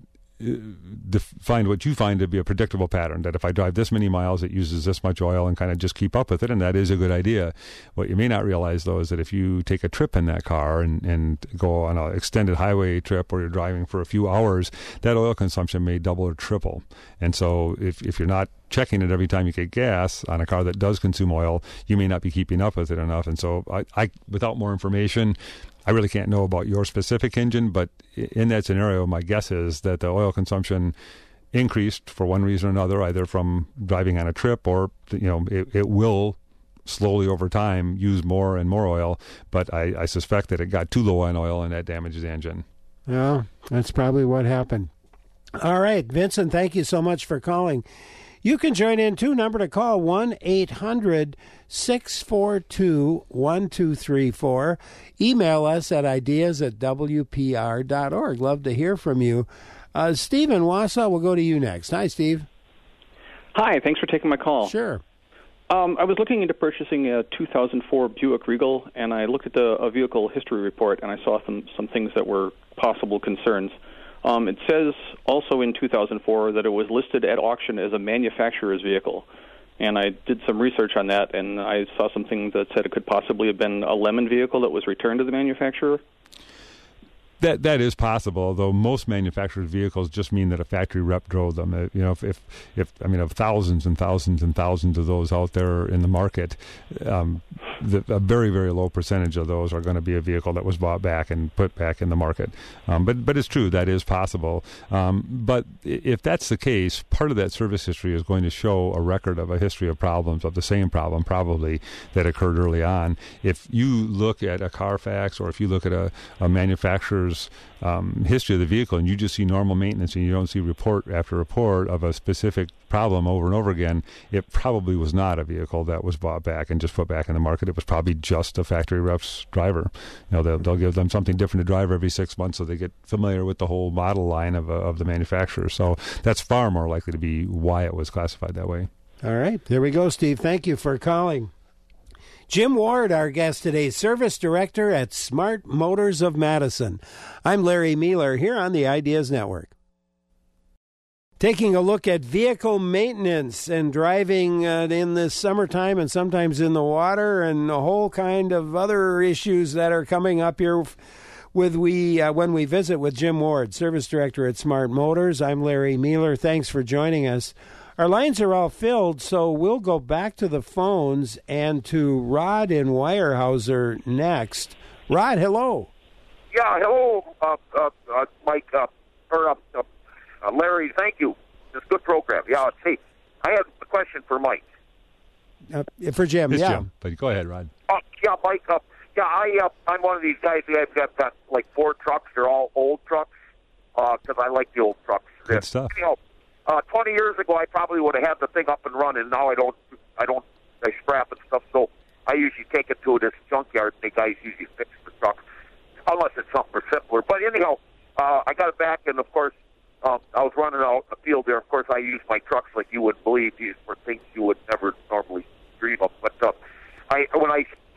S2: find what you find to be a predictable pattern, that if I drive this many miles, it uses this much oil, and kind of just keep up with it, and that is a good idea. What you may not realize, though, is that if you take a trip in that car and, and go on an extended highway trip where you're driving for a few hours, that oil consumption may double or triple. And so if, if you're not checking it every time you get gas on a car that does consume oil, you may not be keeping up with it enough. And so I, I without more information, I really can't know about your specific engine, but in that scenario, my guess is that the oil consumption increased for one reason or another, either from driving on a trip, or, you know, it, it will slowly over time use more and more oil, but I, I suspect that it got too low on oil and that damaged the engine.
S1: Yeah, that's probably what happened. All right, Vincent, thank you so much for calling. You can join in, too. Number to call, one eight hundred six four two one two three four. Email us at ideas at w p r dot org. Love to hear from you. Uh, Steve in Wausau, we'll go to you next. Hi, Steve.
S15: Hi, thanks for taking my call.
S1: Sure.
S15: Um, I was looking into purchasing a two thousand four Buick Regal, and I looked at the a vehicle history report, and I saw some, some things that were possible concerns. Um, it says also in two thousand four that it was listed at auction as a manufacturer's vehicle. And I did some research on that, and I saw something that said it could possibly have been a Lemon vehicle that was returned to the manufacturer.
S2: That that is possible, though most manufacturers' vehicles just mean that a factory rep drove them. Uh, you know, if, if if I mean, of thousands and thousands and thousands of those out there in the market, um, the, a very very low percentage of those are going to be a vehicle that was bought back and put back in the market. Um, but but it's true, that is possible. Um, but if that's the case, part of that service history is going to show a record of a history of problems, of the same problem probably that occurred early on. If you look at a Carfax, or if you look at a, a manufacturer's Um, history of the vehicle, and you just see normal maintenance, and you don't see report after report of a specific problem over and over again, it probably was not a vehicle that was bought back and just put back in the market. It was probably just a factory rep's driver. You know, they'll, they'll give them something different to drive every six months so they get familiar with the whole model line of, uh, of the manufacturer. So that's far more likely to be why it was classified that way.
S1: All right, there we go, Steve. Thank you for calling. Jim Ward, our guest today, Service Director at Smart Motors of Madison. I'm Larry Mealer here on the Ideas Network. Taking a look at vehicle maintenance and driving uh, in the summertime and sometimes in the water, and a whole kind of other issues that are coming up here with we uh, when we visit with Jim Ward, Service Director at Smart Motors. I'm Larry Mealer. Thanks for joining us. Our lines are all filled, so we'll go back to the phones and to Rod in Weyerhaeuser next. Rod, hello.
S16: Yeah, hello, uh, uh, uh, Mike, uh, or uh, uh, Larry, thank you. It's a good program. Yeah, hey, I have a question for Mike.
S1: Uh, for Jim,
S2: it's
S1: yeah.
S2: Jim, but go ahead, Rod.
S16: Uh, yeah, Mike, uh, yeah, I, uh, I'm one of these guys who have got, got like four trucks. They're all old trucks, because uh, I like the old trucks.
S2: Good stuff.
S16: You know, Uh, twenty years ago, I probably would have had the thing up and running. Now I don't. I don't. I scrap and stuff. So I usually take it to this junkyard. The guys usually fix the truck, unless it's something simpler. But anyhow, uh, I got it back, and of course, uh, I was running out the field there. Of course, I use my trucks like you wouldn't believe. These were things you would never normally dream of. But uh, I, when I found,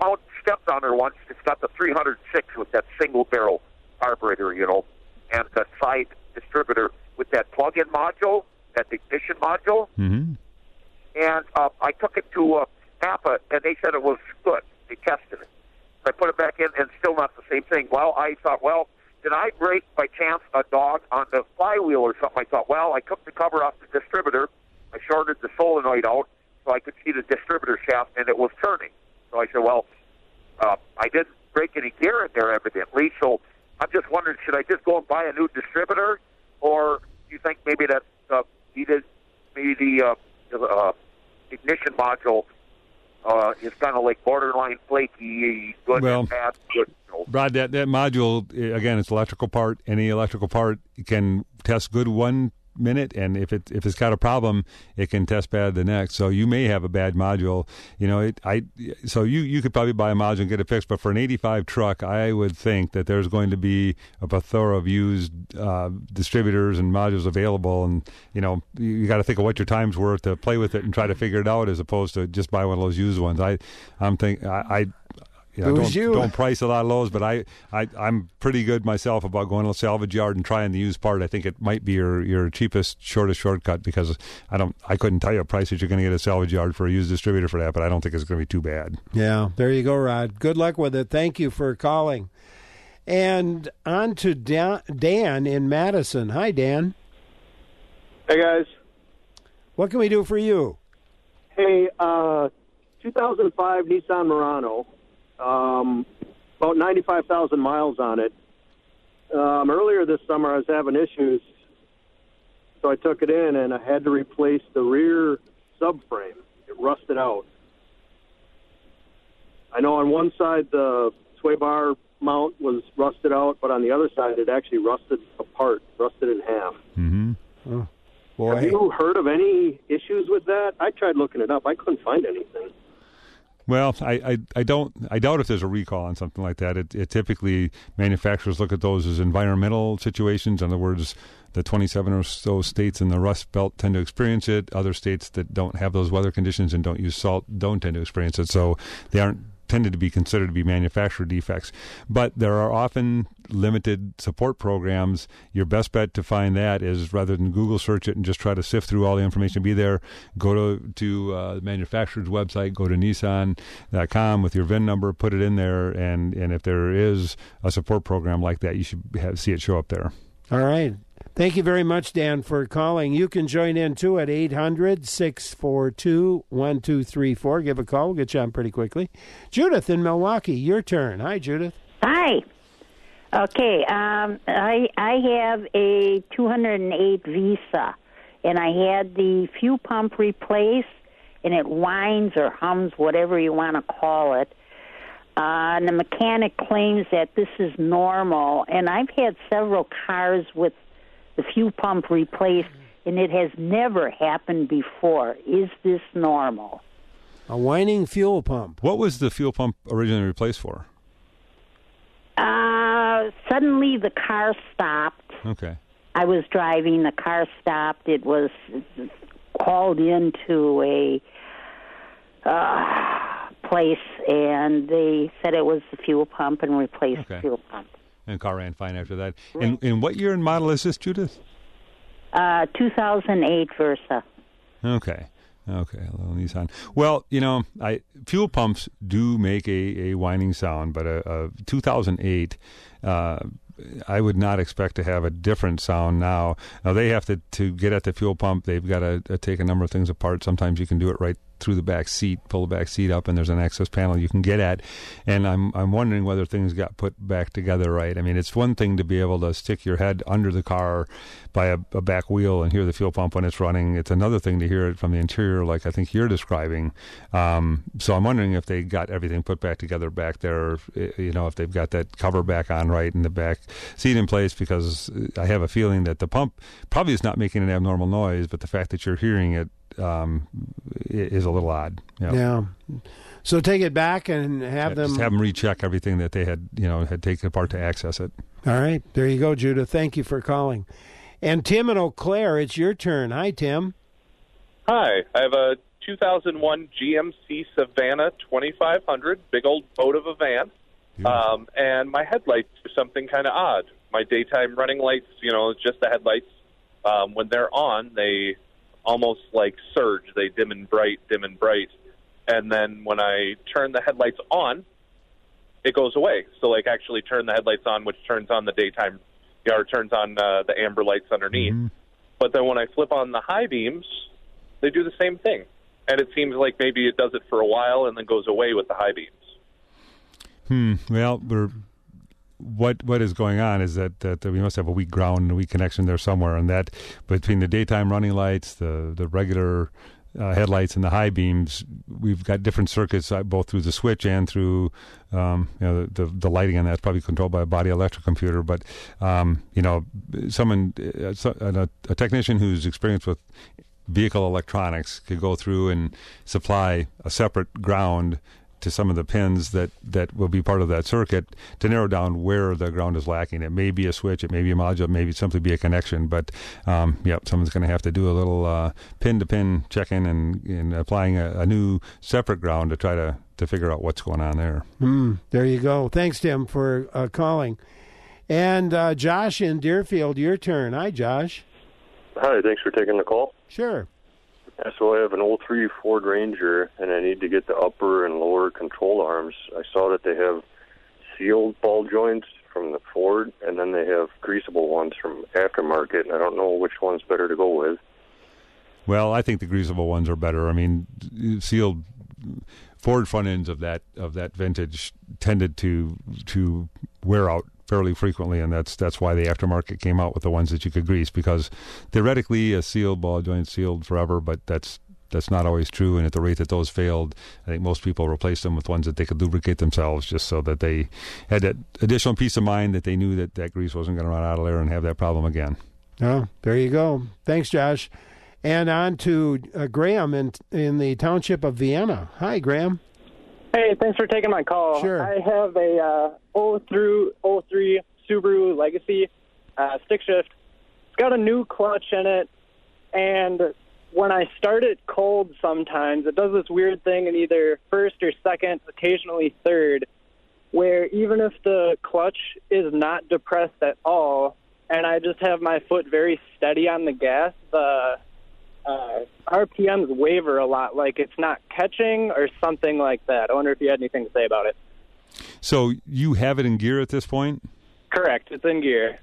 S16: stepped on her once. It's got the three hundred six with that single barrel carburetor, you know, and the side distributor with that plug-in module, that ignition module.
S2: Mm-hmm.
S16: And uh, I took it to uh, Napa, and they said it was good. They tested it. I put it back in, and still not the same thing. Well, I thought, well, did I break, by chance, a dog on the flywheel or something? I thought, well, I took the cover off the distributor. I shorted the solenoid out so I could see the distributor shaft, and it was turning. So I said, well, uh, I didn't break any gear in there, evidently. So I'm just wondering, should I just go and buy a new distributor, or do you think maybe that uh, needed, maybe the uh, uh, ignition module uh, is kind of like borderline flaky, good
S2: Well,
S16: and bad, good? You know.
S2: Rod, that, that module, again, it's electrical part. Any electrical part can test good one minute, and if it if it's got a problem, it can test bad the next. So you may have a bad module. You know, it, I so you you could probably buy a module and get it fixed. But for an eighty-five truck, I would think that there's going to be a plethora of used uh, distributors and modules available. And you know, you, you got to think of what your time's worth to play with it and try to figure it out, as opposed to just buy one of those used ones. I I'm think I. I You know, don't,
S1: you?
S2: don't price a lot of those, but I, I, I'm pretty good myself about going to a salvage yard and trying the used part. I think it might be your, your cheapest, shortest shortcut, because I don't I couldn't tell you a price that you're going to get a salvage yard for a used distributor for that, but I don't think it's going to be too bad.
S1: Yeah, there you go, Rod. Good luck with it. Thank you for calling. And on to Dan, Dan in Madison. Hi, Dan.
S17: Hey, guys.
S1: What can we do for you?
S17: Hey, uh, two thousand five Nissan Murano. Um, about ninety-five thousand miles on it. Um, earlier this summer, I was having issues, so I took it in, and I had to replace the rear subframe. It rusted out. I know on one side the sway bar mount was rusted out, but on the other side it actually rusted apart, rusted in half.
S2: Mm-hmm.
S1: Oh, boy.
S17: Have you heard of any issues with that? I tried looking it up. I couldn't find anything.
S2: Well, I, I, I don't I doubt if there's a recall on something like that. It, it typically manufacturers look at those as environmental situations. In other words, the twenty-seven or so states in the Rust Belt tend to experience it. Other states that don't have those weather conditions and don't use salt don't tend to experience it. So they aren't tended to be considered to be manufacturer defects. But there are often limited support programs. Your best bet to find that is, rather than Google search it and just try to sift through all the information, be there, go to, to uh, the manufacturer's website, go to Nissan dot com with your V I N number, put it in there, and, and if there is a support program like that, you should have, see it show up there.
S1: All right. Thank you very much, Dan, for calling. You can join in, too, at eight hundred, six four two, one two three four. Give a call. We'll get you on pretty quickly. Judith in Milwaukee, your turn. Hi, Judith.
S18: Hi. Okay, um, I I have a two hundred eight Visa, and I had the fuel pump replaced, and it whines or hums, whatever you want to call it. Uh, and the mechanic claims that this is normal, and I've had several cars with the fuel pump replaced, and it has never happened before. Is this normal?
S1: A whining fuel pump.
S2: What was the fuel pump originally replaced for?
S18: Uh, suddenly the car stopped.
S2: Okay.
S18: I was driving, the car stopped. It was called into a uh, place, and they said it was the fuel pump and replaced
S2: Okay.
S18: the fuel pump.
S2: And the car ran fine after that. And, and what year and model is this, Judith?
S18: Uh, two thousand eight Versa.
S2: Okay. Okay, a little Nissan. Well, you know, I fuel pumps do make a, a whining sound, but a, a two thousand eight, uh, I would not expect to have a different sound now. Now, they have to, to get at the fuel pump, they've got to uh, take a number of things apart. Sometimes you can do it right through the back seat, pull the back seat up, and there's an access panel you can get at. And I'm I'm wondering whether things got put back together right. I mean, it's one thing to be able to stick your head under the car by a, a back wheel and hear the fuel pump when it's running. It's another thing to hear it from the interior, like I think you're describing. Um, so I'm wondering if they got everything put back together back there, you know, if they've got that cover back on right and the back seat in place, because I have a feeling that the pump probably is not making an abnormal noise, but the fact that you're hearing it um, is a little odd. You know.
S1: Yeah. So take it back and have
S2: yeah,
S1: them...
S2: Just have them recheck everything that they had, you know, had taken apart to access it.
S1: All right. There you go, Judith. Thank you for calling. And Tim in Eau Claire, it's your turn. Hi, Tim.
S19: Hi. I have a two thousand one G M C Savannah twenty-five hundred, big old boat of a van. Um, and my headlights are something kind of odd. My daytime running lights, you know, just the headlights. Um, when they're on, they almost like surge. They dim and bright, dim and bright. And then when I turn the headlights on, it goes away. So, like, actually turn the headlights on, which turns on the daytime, or turns on uh, the amber lights underneath. Mm-hmm. But then when I flip on the high beams, they do the same thing. And it seems like maybe it does it for a while and then goes away with the high beams.
S2: Hmm. Well, we're, what what is going on is that, that we must have a weak ground and a weak connection there somewhere, and that between the daytime running lights, the, the regular Uh, headlights and the high beams, we've got different circuits uh, both through the switch and through um, you know the, the the lighting, and that's probably controlled by a body electric computer. But um, you know, someone uh, a, a technician who's experienced with vehicle electronics could go through and supply a separate ground to some of the pins that, that will be part of that circuit to narrow down where the ground is lacking. It may be a switch, it may be a module, it may be simply be a connection, but um, yep, someone's going to have to do a little uh, pin-to-pin check-in and, and applying a, a new separate ground to try to, to figure out what's going on there.
S1: Mm, there you go. Thanks, Tim, for uh, calling. And uh, Josh in Deerfield, your turn. Hi, Josh.
S20: Hi, thanks for taking the call.
S1: Sure.
S20: So I have an oh three Ford Ranger, and I need to get the upper and lower control arms. I saw that they have sealed ball joints from the Ford, and then they have greasable ones from aftermarket, and I don't know which one's better to go with.
S2: Well, I think the greasable ones are better. I mean, sealed Ford front ends of that of that vintage tended to to wear out fairly frequently, and that's that's why the aftermarket came out with the ones that you could grease, because theoretically a sealed ball joint sealed forever, but that's that's not always true. And at the rate that those failed, I think most people replaced them with ones that they could lubricate themselves, just so that they had that additional peace of mind that they knew that that grease wasn't going to run out of there and have that problem again.
S1: Oh, there you go. Thanks, Josh. And on to uh, Graham in in the township of Vienna. Hi, Graham.
S21: Hey, thanks for taking my call.
S1: Sure.
S21: I have a uh, oh three Subaru Legacy uh, stick shift. It's got a new clutch in it, and when I start it cold sometimes, it does this weird thing in either first or second, occasionally third, where even if the clutch is not depressed at all, and I just have my foot very steady on the gas, the Uh, R P Ms waver a lot, like it's not catching or something like that. I wonder if you had anything to say about it.
S2: So you have it in gear at this point?
S21: Correct, it's in gear.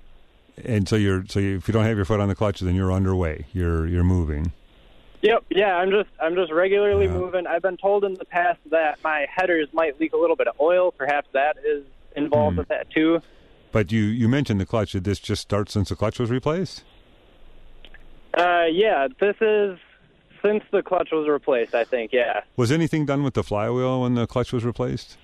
S2: And so you're so you, if you don't have your foot on the clutch, then you're underway. You're you're moving.
S21: Yep, yeah, I'm just I'm just regularly yeah. moving. I've been told in the past that my headers might leak a little bit of oil. Perhaps that is involved mm. with that too.
S2: But you, you mentioned the clutch. Did this just start since the clutch was replaced?
S21: Uh, yeah, this is since the clutch was replaced, I think, yeah.
S2: Was anything done with the flywheel when the clutch was replaced?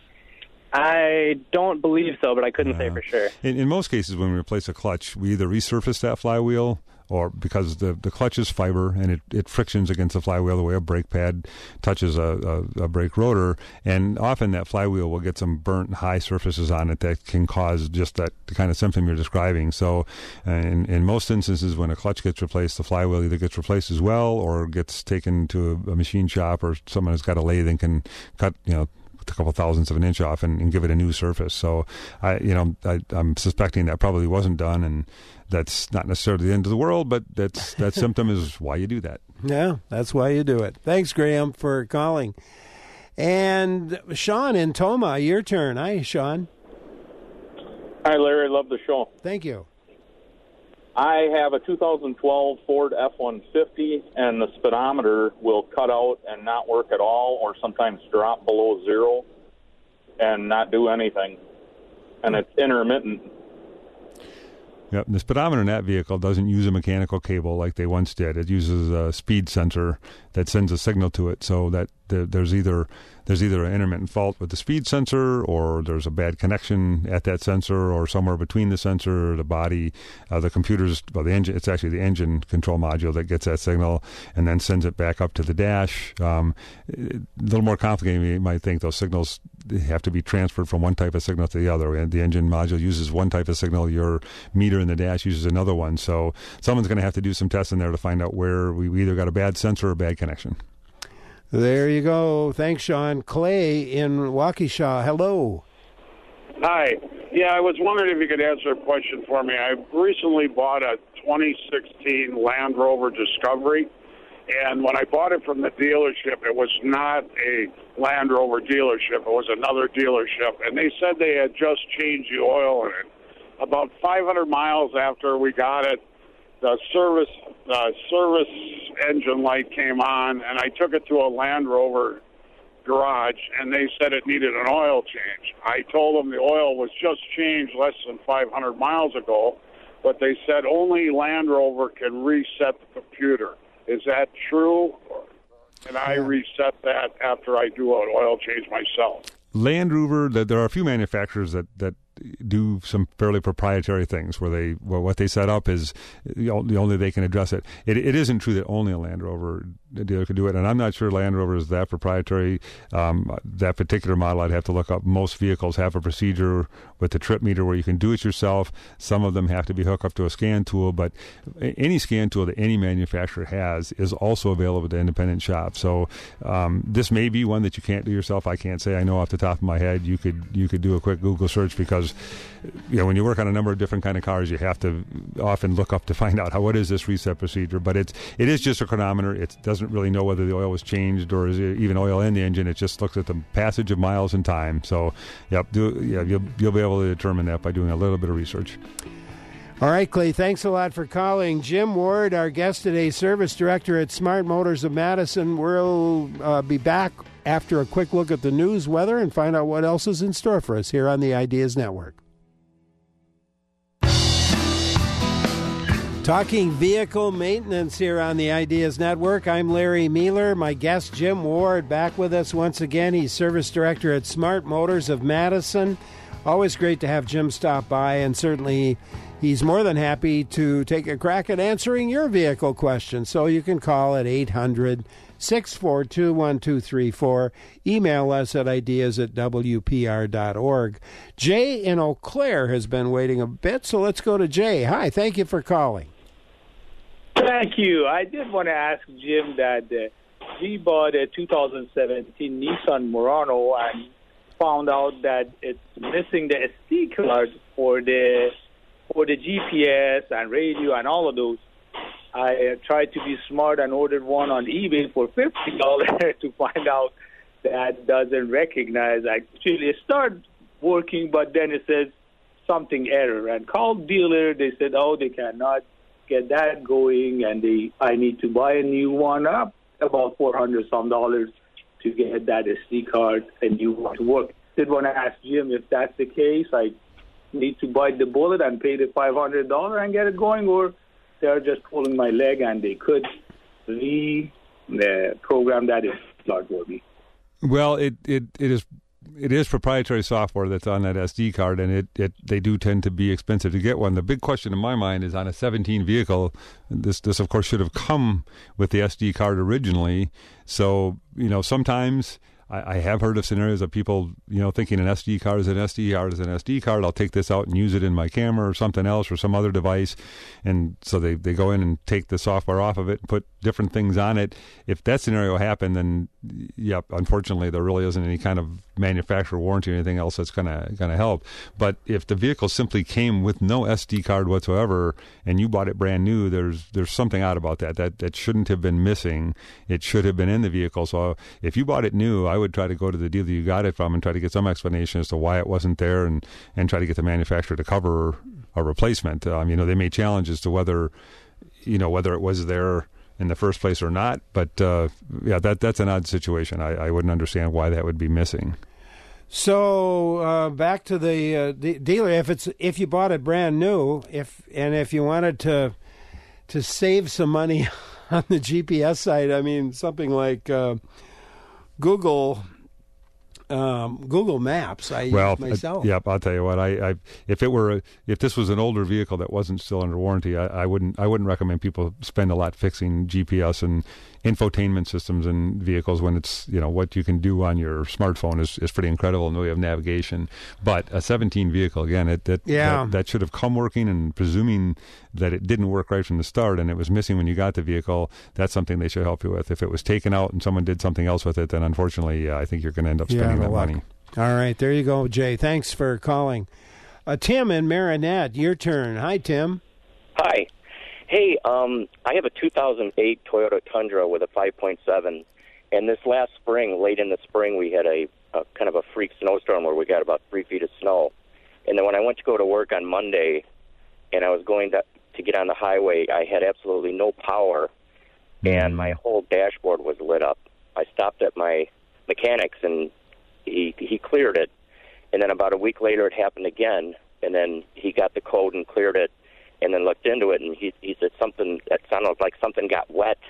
S21: I don't believe so, but I couldn't uh, say for sure.
S2: In, in most cases, when we replace a clutch, we either resurface that flywheel, or because the, the clutch is fiber and it, it frictions against the flywheel the way a brake pad touches a, a, a brake rotor, and often that flywheel will get some burnt high surfaces on it that can cause just that the kind of symptom you're describing. So uh, in, in most instances, when a clutch gets replaced, the flywheel either gets replaced as well or gets taken to a, a machine shop, or someone has got a lathe and can cut, you know, a couple thousandths of an inch off and, and give it a new surface. So I, you know, I, I'm suspecting that probably wasn't done, and that's not necessarily the end of the world, but that's that symptom is why you do that.
S1: Yeah, that's why you do it. Thanks, Graham, for calling. And Sean in Toma, your turn. Hi, Sean.
S22: Hi, Larry. Love the show.
S1: Thank you.
S22: I have a two thousand twelve Ford F one fifty, and the speedometer will cut out and not work at all, or sometimes drop below zero and not do anything. And it's intermittent.
S2: Yep, the speedometer in that vehicle doesn't use a mechanical cable like they once did. It uses a speed sensor that sends a signal to it, so that the, there's either there's either an intermittent fault with the speed sensor, or there's a bad connection at that sensor, or somewhere between the sensor, the body, uh, the computer's, well, the engine. It's actually the engine control module that gets that signal and then sends it back up to the dash. Um, a little more complicated than you might think. Those signals have to be transferred from one type of signal to the other. And the engine module uses one type of signal. Your meter in the dash uses another one. So someone's going to have to do some tests in there to find out where we either got a bad sensor or a bad connection.
S1: There you go. Thanks, Sean. Clay in Waukesha. Hello.
S3: Hi. Yeah, I was wondering if you could answer a question for me. I recently bought a twenty sixteen Land Rover Discovery, and when I bought it from the dealership, it was not a Land Rover dealership. It was another dealership, and they said they had just changed the oil in it. About five hundred miles after we got it, the service uh, service engine light came on, and I took it to a Land Rover garage, and they said it needed an oil change. I told them the oil was just changed less than five hundred miles ago, but they said only Land Rover can reset the computer. Is that true? Can I reset that after I do an oil change myself?
S2: Land Rover, there are a few manufacturers that, that do some fairly proprietary things where they, well, what they set up is the only they can address it. It, it isn't true that only a Land Rover dealer can do it, and I'm not sure Land Rover is that proprietary. Um, that particular model, I'd have to look up. Most vehicles have a procedure with the trip meter where you can do it yourself. Some of them have to be hooked up to a scan tool, but any scan tool that any manufacturer has is also available to independent shops. So um, this may be one that you can't do yourself. I can't say I know off the top of my head. You could you could do a quick Google search, because you know when you work on a number of different kind of cars, you have to often look up to find out how what is this reset procedure. But it's it is just a chronometer. It doesn't really know whether the oil was changed or is it even oil in the engine. It just looks at the passage of miles and time. So, yep, do, yeah, you'll you'll be able to determine that by doing a little bit of research.
S1: All right, Clay, thanks a lot for calling. Jim Ward, our guest today, Service Director at Smart Motors of Madison. We'll uh, be back after a quick look at the news, weather, and find out what else is in store for us here on the Ideas Network. Talking vehicle maintenance here on the Ideas Network. I'm Larry Mealer. My guest, Jim Ward, back with us once again. He's Service Director at Smart Motors of Madison. Always great to have Jim stop by, and certainly he's more than happy to take a crack at answering your vehicle questions. So you can call at eight hundred, six four two, one two three four. Email us at ideas at w p r dot org. Jay in Eau Claire has been waiting a bit, so let's go to Jay. Hi, thank you for calling.
S4: Thank you. I did want to ask Jim that uh, we bought a two thousand seventeen Nissan Murano and found out that it's missing the S D card for the for the G P S and radio and all of those. I uh, tried to be smart and ordered one on eBay for fifty dollars to find out that doesn't recognize. Actually, it started working, but then it says something error. And called dealer, they said, oh, they cannot get that going, and they I need to buy a new one up about four hundred some dollars to get that S D card and new one to work. Did want to ask Jim if that's the case. I need to bite the bullet and pay the five hundred dollars and get it going, or they're just pulling my leg and they could re uh, program that is not for me.
S2: Well, it, it, it is it is proprietary software that's on that S D card, and it, it they do tend to be expensive to get one. The big question in my mind is on a seventeen vehicle, this this of course should have come with the S D card originally. So, you know, sometimes I, I have heard of scenarios of people, you know, thinking an S D card is an S D card is an S D card. I'll take this out and use it in my camera or something else or some other device. And so they, they go in and take the software off of it and put different things on it. If that scenario happened, then, yep, unfortunately, there really isn't any kind of manufacturer warranty or anything else that's going to going to help. But if the vehicle simply came with no S D card whatsoever and you bought it brand new, there's there's something odd about that. That that shouldn't have been missing. It should have been in the vehicle. So if you bought it new, I would try to go to the dealer you got it from and try to get some explanation as to why it wasn't there, and, and try to get the manufacturer to cover a replacement. Um, you know, they may challenge as to whether, you know, whether it was there in the first place or not. But uh, yeah, that that's an odd situation. I, I wouldn't understand why that would be missing.
S1: So uh, back to the uh, de- dealer. If it's if you bought it brand new, if and if you wanted to to save some money on the G P S side, I mean something like uh, Google um, Google Maps. I
S2: well,
S1: use myself.
S2: Uh, yeah, I'll tell you what. I, I if it were a, if this was an older vehicle that wasn't still under warranty, I, I wouldn't I wouldn't recommend people spend a lot fixing G P S and infotainment systems in vehicles when it's, you know, what you can do on your smartphone is, is pretty incredible in the way of navigation. But a seventeen vehicle, again, it that,
S1: yeah.
S2: that that should have come working, and presuming that it didn't work right from the start and it was missing when you got the vehicle, that's something they should help you with. If it was taken out and someone did something else with it, then unfortunately, uh, I think you're going to end up spending
S1: yeah,
S2: that
S1: luck.
S2: money.
S1: All right, there you go, Jay. Thanks for calling. Uh, Tim in Marinette, your turn. Hi, Tim.
S5: Hi. Hey, um, I have a two thousand eight Toyota Tundra with a five point seven, and this last spring, late in the spring, we had a, a kind of a freak snowstorm where we got about three feet of snow. And then when I went to go to work on Monday, and I was going to, to get on the highway, I had absolutely no power, and my whole dashboard was lit up. I stopped at my mechanic's, and he he cleared it. And then about a week later, it happened again, and then he got the code and cleared it, and then looked into it, and he he said something that sounded like something got wet,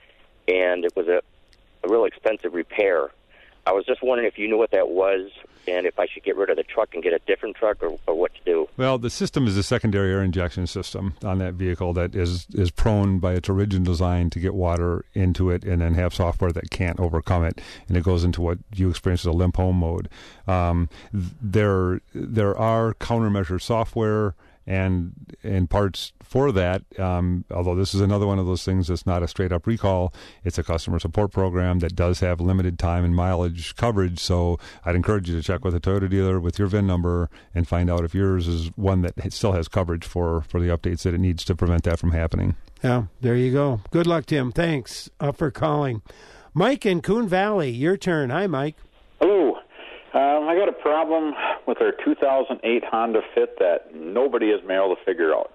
S5: and it was a, a real expensive repair. I was just wondering if you knew what that was, and if I should get rid of the truck and get a different truck, or, or what to do.
S2: Well, the system is a secondary air injection system on that vehicle that is, is prone by its original design to get water into it and then have software that can't overcome it, and it goes into what you experience as a limp home mode. Um, there, there are countermeasure software and and parts for that, um, although this is another one of those things that's not a straight-up recall. It's a customer support program that does have limited time and mileage coverage, so I'd encourage you to check with a Toyota dealer with your V I N number and find out if yours is one that still has coverage for, for the updates that it needs to prevent that from happening.
S1: Yeah, there you go. Good luck, Tim. Thanks uh, for calling. Mike in Coon Valley, your turn. Hi, Mike.
S6: Hello. Um, I got a problem with our two thousand eight Honda Fit that nobody has been able to figure out.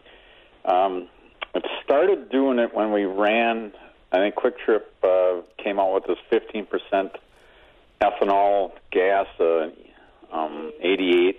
S6: Um, it started doing it when we ran, I think Quick Trip uh, came out with this fifteen percent ethanol gas, uh, um, eighty-eight,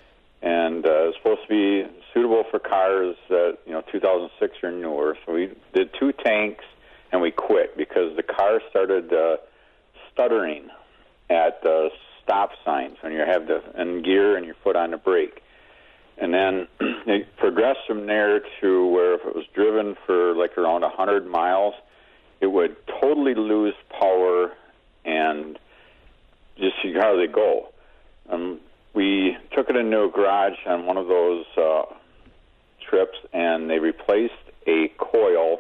S6: and uh, it's supposed to be suitable for cars that, you know, two thousand six or newer. So we did two tanks, and we quit because the car started uh, stuttering at uh, stop signs when you have the in gear and your foot on the brake. And then it progressed from there to where if it was driven for like around one hundred miles, it would totally lose power and just you hardly go. Um, we took it into a garage on one of those uh, trips, and they replaced a coil,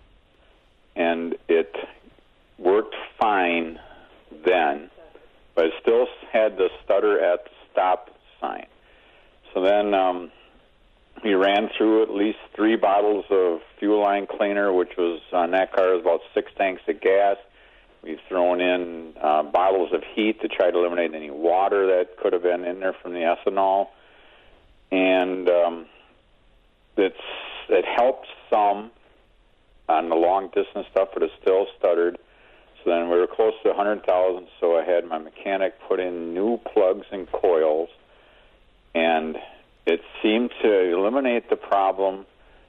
S6: and it worked fine then, but it still had the stutter at the stop sign. So then um, we ran through at least three bottles of fuel line cleaner, which was on that car was about six tanks of gas. We've thrown in uh, bottles of heat to try to eliminate any water that could have been in there from the ethanol. And um, it's, it helped some on the long-distance stuff, but it still stuttered. So then we were close to one hundred thousand, so I had my mechanic put in new plugs and coils, and it seemed to eliminate the problem.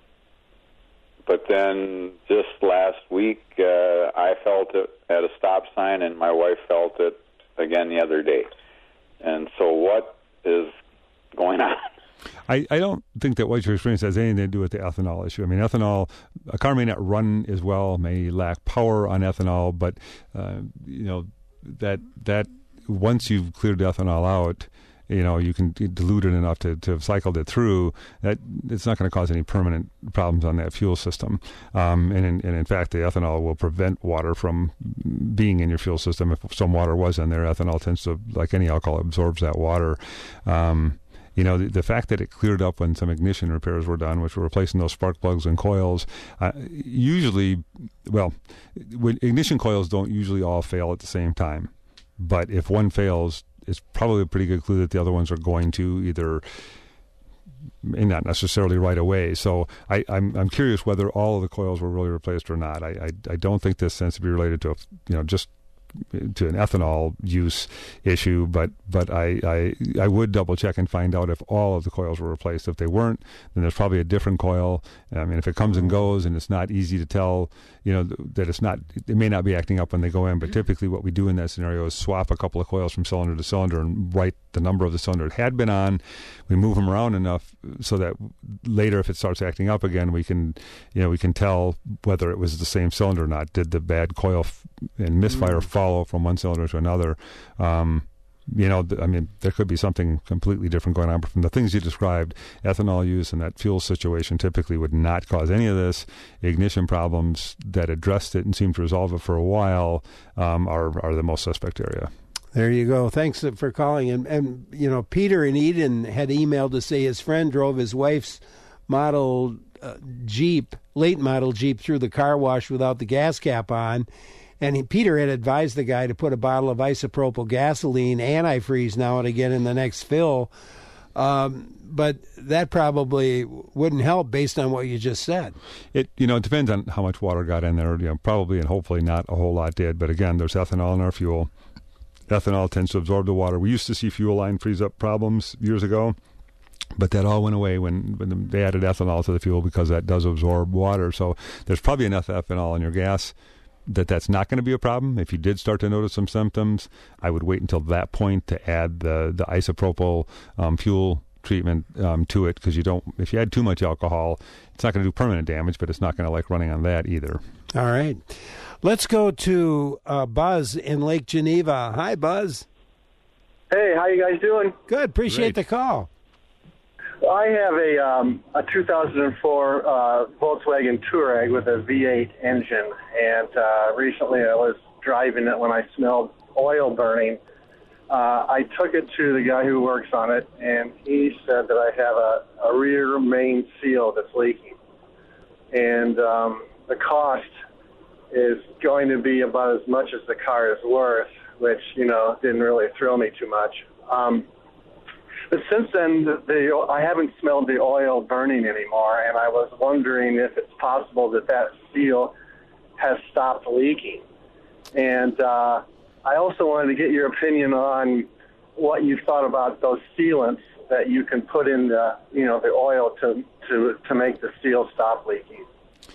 S6: But then just last week, uh, I felt it at a stop sign, and my wife felt it again the other day. And so what is going on?
S2: I, I don't think that what your experience has anything to do with the ethanol issue. I mean, ethanol, a car may not run as well, may lack power on ethanol, but, uh, you know, that that once you've cleared the ethanol out, you know, you can dilute it enough to, to have cycled it through, that it's not going to cause any permanent problems on that fuel system. Um, and, in, and in fact, the ethanol will prevent water from being in your fuel system. If some water was in there, ethanol tends to, like any alcohol, absorbs that water. Um, You know, the, the fact that it cleared up when some ignition repairs were done, which were replacing those spark plugs and coils, uh, usually, well, when ignition coils don't usually all fail at the same time. But if one fails, it's probably a pretty good clue that the other ones are going to either, may not necessarily right away. So I, I'm I'm curious whether all of the coils were really replaced or not. I I, I don't think this tends to be related to, a, you know, just to an ethanol use issue, but but I, I I would double check and find out if all of the coils were replaced. If they weren't, then there's probably a different coil. I mean, if it comes and goes and it's not easy to tell, you know, that it's not, it may not be acting up when they go in, but typically what we do in that scenario is swap a couple of coils from cylinder to cylinder and write the number of the cylinder it had been on. We move them around enough so that later, if it starts acting up again, we can, you know, we can tell whether it was the same cylinder or not. Did the bad coil f- and misfire mm. follow from one cylinder to another? Um, you know, th- I mean, there could be something completely different going on. But from the things you described, ethanol use and that fuel situation typically would not cause any of this. Ignition problems that addressed it and seemed to resolve it for a while um, are are the most suspect area.
S1: There you go. Thanks for calling. And, and, you know, Peter in Eden had emailed to say his friend drove his wife's model uh, Jeep, late model Jeep, through the car wash without the gas cap on. And he, Peter had advised the guy to put a bottle of isopropyl gasoline, antifreeze now and again in the next fill. Um, but that probably wouldn't help based on what you just said.
S2: It, you know, it depends on how much water got in there. You know, probably and hopefully not a whole lot did. But again, there's ethanol in our fuel. Ethanol tends to absorb the water. We used to see fuel line freeze-up problems years ago, but that all went away when, when they added ethanol to the fuel because that does absorb water. So there's probably enough ethanol in your gas that that's not going to be a problem. If you did start to notice some symptoms, I would wait until that point to add the, the isopropyl um, fuel treatment um, to it, because you don't, if you add too much alcohol, it's not going to do permanent damage, but it's not going to like running on that either.
S1: All right. Let's go to uh, Buzz in Lake Geneva. Hi, Buzz.
S7: Hey, how you guys doing?
S1: Good. Appreciate
S7: Great.
S1: the call.
S7: I have a um, a two thousand four uh, Volkswagen Touareg with a V eight engine, and uh, recently I was driving it when I smelled oil burning. Uh, I took it to the guy who works on it, and he said that I have a, a rear main seal that's leaking. And um, the cost is going to be about as much as the car is worth, which, you know, didn't really thrill me too much. Um, but since then, the, the, I haven't smelled the oil burning anymore, and I was wondering if it's possible that that seal has stopped leaking. And uh, I also wanted to get your opinion on what you thought about those sealants that you can put in the, you know, the oil to to to make the seal stop leaking.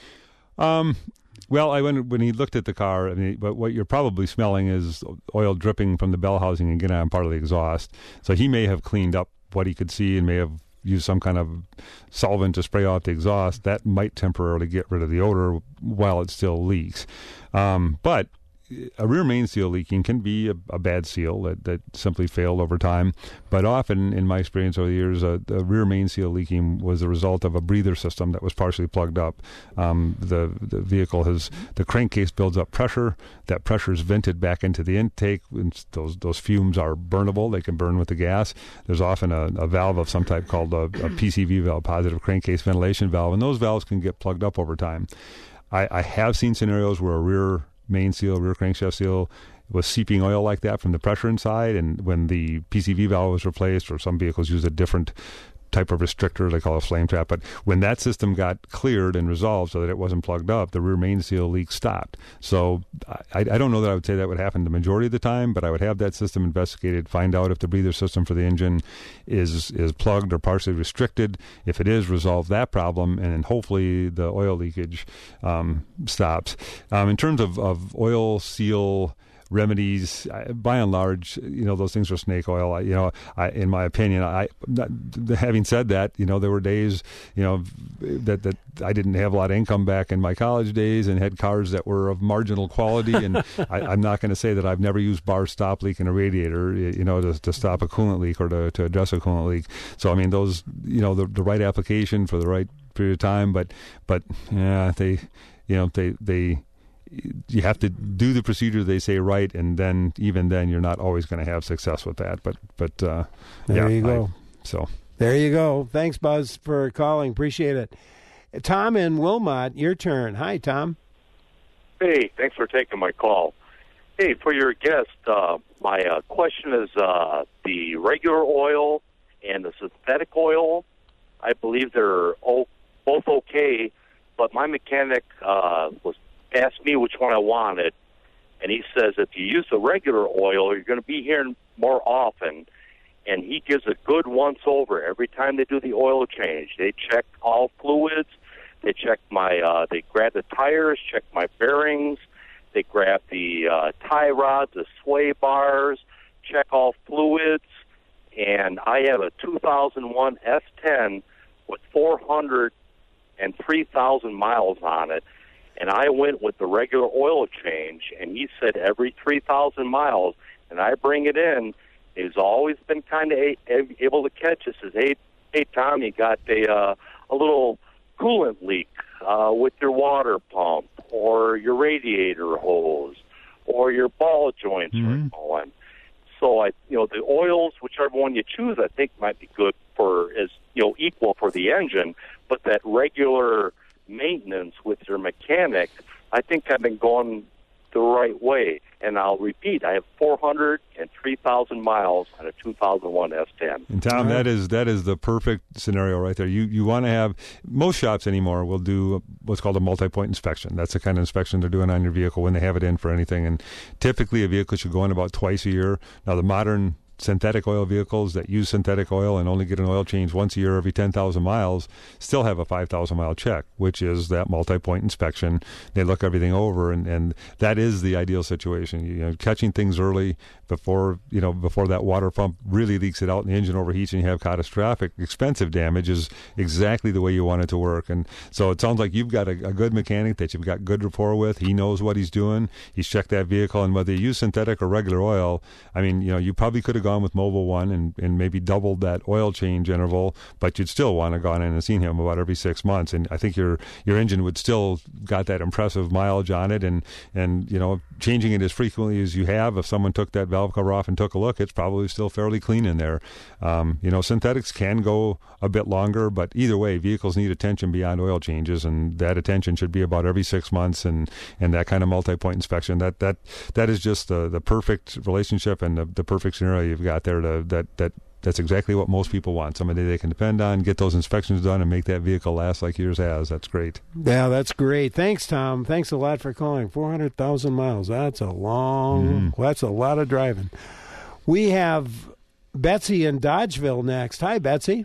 S2: Um. Well, I when when he looked at the car, I mean, but what you're probably smelling is oil dripping from the bell housing and getting on part of the exhaust. So he may have cleaned up what he could see and may have used some kind of solvent to spray out the exhaust. That might temporarily get rid of the odor while it still leaks. Um, but a rear main seal leaking can be a, a bad seal that, that simply failed over time. But often, in my experience over the years, uh, the rear main seal leaking was the result of a breather system that was partially plugged up. Um, the, the vehicle has, the crankcase builds up pressure. That pressure is vented back into the intake. And those those fumes are burnable. They can burn with the gas. There's often a, a valve of some type called a, a P C V valve, positive crankcase ventilation valve, and those valves can get plugged up over time. I, I have seen scenarios where a rear main seal, rear crankshaft seal was seeping oil like that from the pressure inside, and when the P C V valve was replaced, or some vehicles use a different type of restrictor, they call it a flame trap, but when that system got cleared and resolved so that it wasn't plugged up, the rear main seal leak stopped. So I, I don't know that I would say that would happen the majority of the time, but I would have that system investigated, find out if the breather system for the engine is is plugged or partially restricted. If it is, resolve that problem, and then hopefully the oil leakage um, stops. Um, in terms of, of oil seal remedies, by and large, you know, those things are snake oil. I, you know, I, in my opinion, I, not, having said that, you know, there were days, you know, that, that I didn't have a lot of income back in my college days and had cars that were of marginal quality. And I, I'm not going to say that I've never used bar stop leak in a radiator, you know, to, to stop a coolant leak or to, to address a coolant leak. So, I mean, those, you know, the, the right application for the right period of time, but, but, yeah, they, you know, they, they, you have to do the procedure they say right, and then even then you're not always going to have success with that. But but uh,
S1: there
S2: yeah,
S1: you go.
S2: I, so
S1: there you go. Thanks, Buzz, for calling. Appreciate it. Tom in Wilmot, your turn. Hi, Tom.
S8: Hey, thanks for taking my call. Hey, for your guest, uh, my uh, question is uh, the regular oil and the synthetic oil. I believe they're all, both okay, but my mechanic uh, was asked me which one I wanted, And he says if you use the regular oil, you're going to be here more often. And he gives a good once-over every time they do the oil change. They check all fluids. They check my, uh, they grab the tires, check my bearings. They grab the uh, tie rods, the sway bars, check all fluids. And I have a two thousand one S ten with four hundred three thousand miles on it. And I went with the regular oil change, and he said every three thousand miles, and I bring it in. He's always been kind of a- a- able to catch it. Says, hey, hey, Tom, you got a, uh, a little coolant leak uh, with your water pump or your radiator hose or your ball joints
S2: mm-hmm.
S8: are going. So, I, you know, the oils, whichever one you choose, I think might be good for, is, you know, equal for the engine, but that regular maintenance with your mechanic, I think I've been going the right way. And I'll repeat, I have four hundred three thousand miles on a two thousand one S ten.
S2: And Tom, that is that is the perfect scenario right there. You you want to have, most shops anymore will do what's called a multi-point inspection. That's the kind of inspection they're doing on your vehicle when they have it in for anything. And typically a vehicle should go in about twice a year. Now the modern synthetic oil vehicles that use synthetic oil and only get an oil change once a year every ten thousand miles still have a five thousand mile check, which is that multi-point inspection. They look everything over, and, and that is the ideal situation. You know, catching things early before, you know, before that water pump really leaks it out and the engine overheats and you have catastrophic expensive damage is exactly the way you want it to work. And so it sounds like you've got a, a good mechanic that you've got good rapport with. He knows what he's doing. He's checked that vehicle, and whether you use synthetic or regular oil, I mean, you know, you probably could have gone with Mobil One and, and maybe doubled that oil change interval, but you'd still want to gone in and seen him about every six months. And I think your your engine would still got that impressive mileage on it. And, and you know, changing it as frequently as you have, if someone took that valve cover off and took a look, it's probably still fairly clean in there. Um, you know, synthetics can go a bit longer, but either way, vehicles need attention beyond oil changes, and that attention should be about every six months. And, and that kind of multi-point inspection, that that that is just the, the perfect relationship and the, the perfect scenario you've got there. To, that that that's exactly what most people want. Somebody they can depend on, get those inspections done, and make that vehicle last like yours has. That's great.
S1: Yeah, that's great. Thanks, Tom. Thanks a lot for calling. Four hundred thousand miles. That's a long.
S2: Mm-hmm.
S1: That's a lot of driving. We have Betsy in Dodgeville next. Hi, Betsy.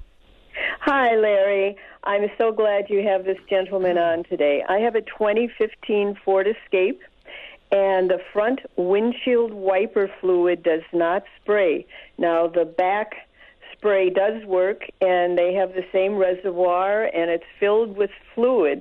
S9: Hi, Larry. I'm so glad you have this gentleman on today. I have a twenty fifteen Ford Escape, and the front windshield wiper fluid does not spray. Now, the back spray does work, and they have the same reservoir, and it's filled with fluid.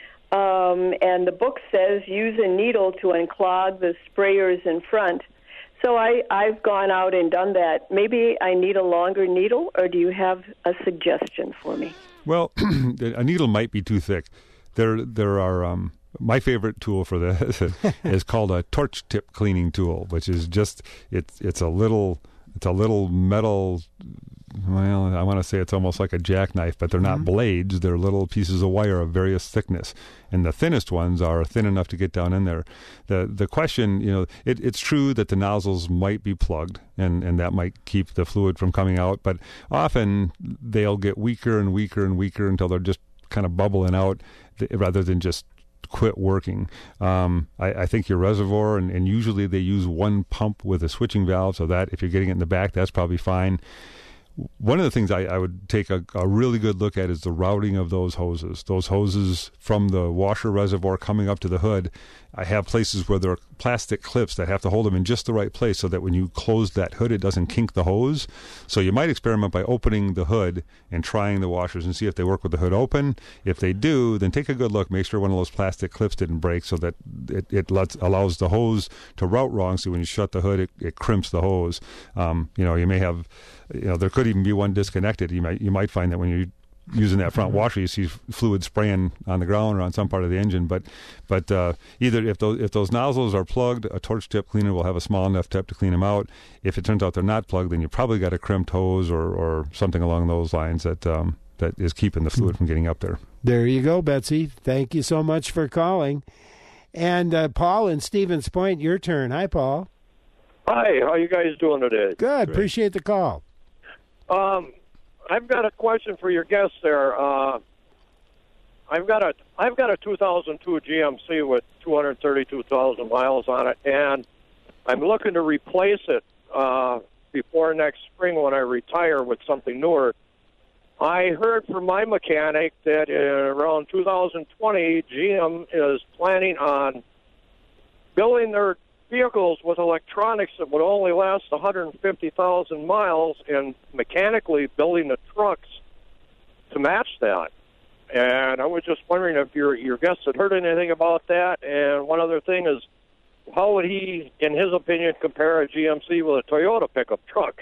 S9: Um, and the book says use a needle to unclog the sprayers in front. So I, I've gone out and done that. Maybe I need a longer needle, or do you have a suggestion for me?
S2: Well, a needle might be too thick. There, there are... Um, my favorite tool for this is called a torch tip cleaning tool, which is just it's it's a little it's a little metal. Well, I want to say it's almost like a jackknife, but they're not mm-hmm. blades. They're little pieces of wire of various thickness, and the thinnest ones are thin enough to get down in there. the The question, you know, it, it's true that the nozzles might be plugged, and, and that might keep the fluid from coming out, but often they'll get weaker and weaker and weaker until they're just kind of bubbling out, rather than just quit working. Um, I, I think your reservoir, and, and usually they use one pump with a switching valve, so that if you're getting it in the back, that's probably fine. One of the things I, I would take a, a really good look at is the routing of those hoses. Those hoses from the washer reservoir coming up to the hood, I have places where there are plastic clips that have to hold them in just the right place so that when you close that hood, it doesn't kink the hose. So you might experiment by opening the hood and trying the washers and see if they work with the hood open. If they do, then take a good look. Make sure one of those plastic clips didn't break, so that it, it lets, allows the hose to route wrong. So when you shut the hood, it, it crimps the hose. Um, you know, you may have, you know, there could even be one disconnected. You might you might find that when you using that front washer, you see fluid spraying on the ground or on some part of the engine. But but uh, either if those if those nozzles are plugged, a torch tip cleaner will have a small enough tip to clean them out. If it turns out they're not plugged, then you probably got a crimped hose or, or something along those lines that um, that is keeping the fluid from getting up there.
S1: There you go, Betsy. Thank you so much for calling. And uh, Paul in Stevens Point, your turn. Hi, Paul.
S10: Hi, how you guys doing today?
S1: Good. Great. Appreciate the call.
S10: Um, I've got a question for your guest there. Uh, I've got a I've got a two thousand two G M C with two hundred thirty-two thousand miles on it, and I'm looking to replace it uh, before next spring when I retire with something newer. I heard from my mechanic that uh, around two thousand twenty, G M is planning on building their vehicles with electronics that would only last one hundred fifty thousand miles, and mechanically building the trucks to match that. And I was just wondering if your your guest had heard anything about that. And one other thing is, how would he, in his opinion, compare a G M C with a Toyota pickup truck?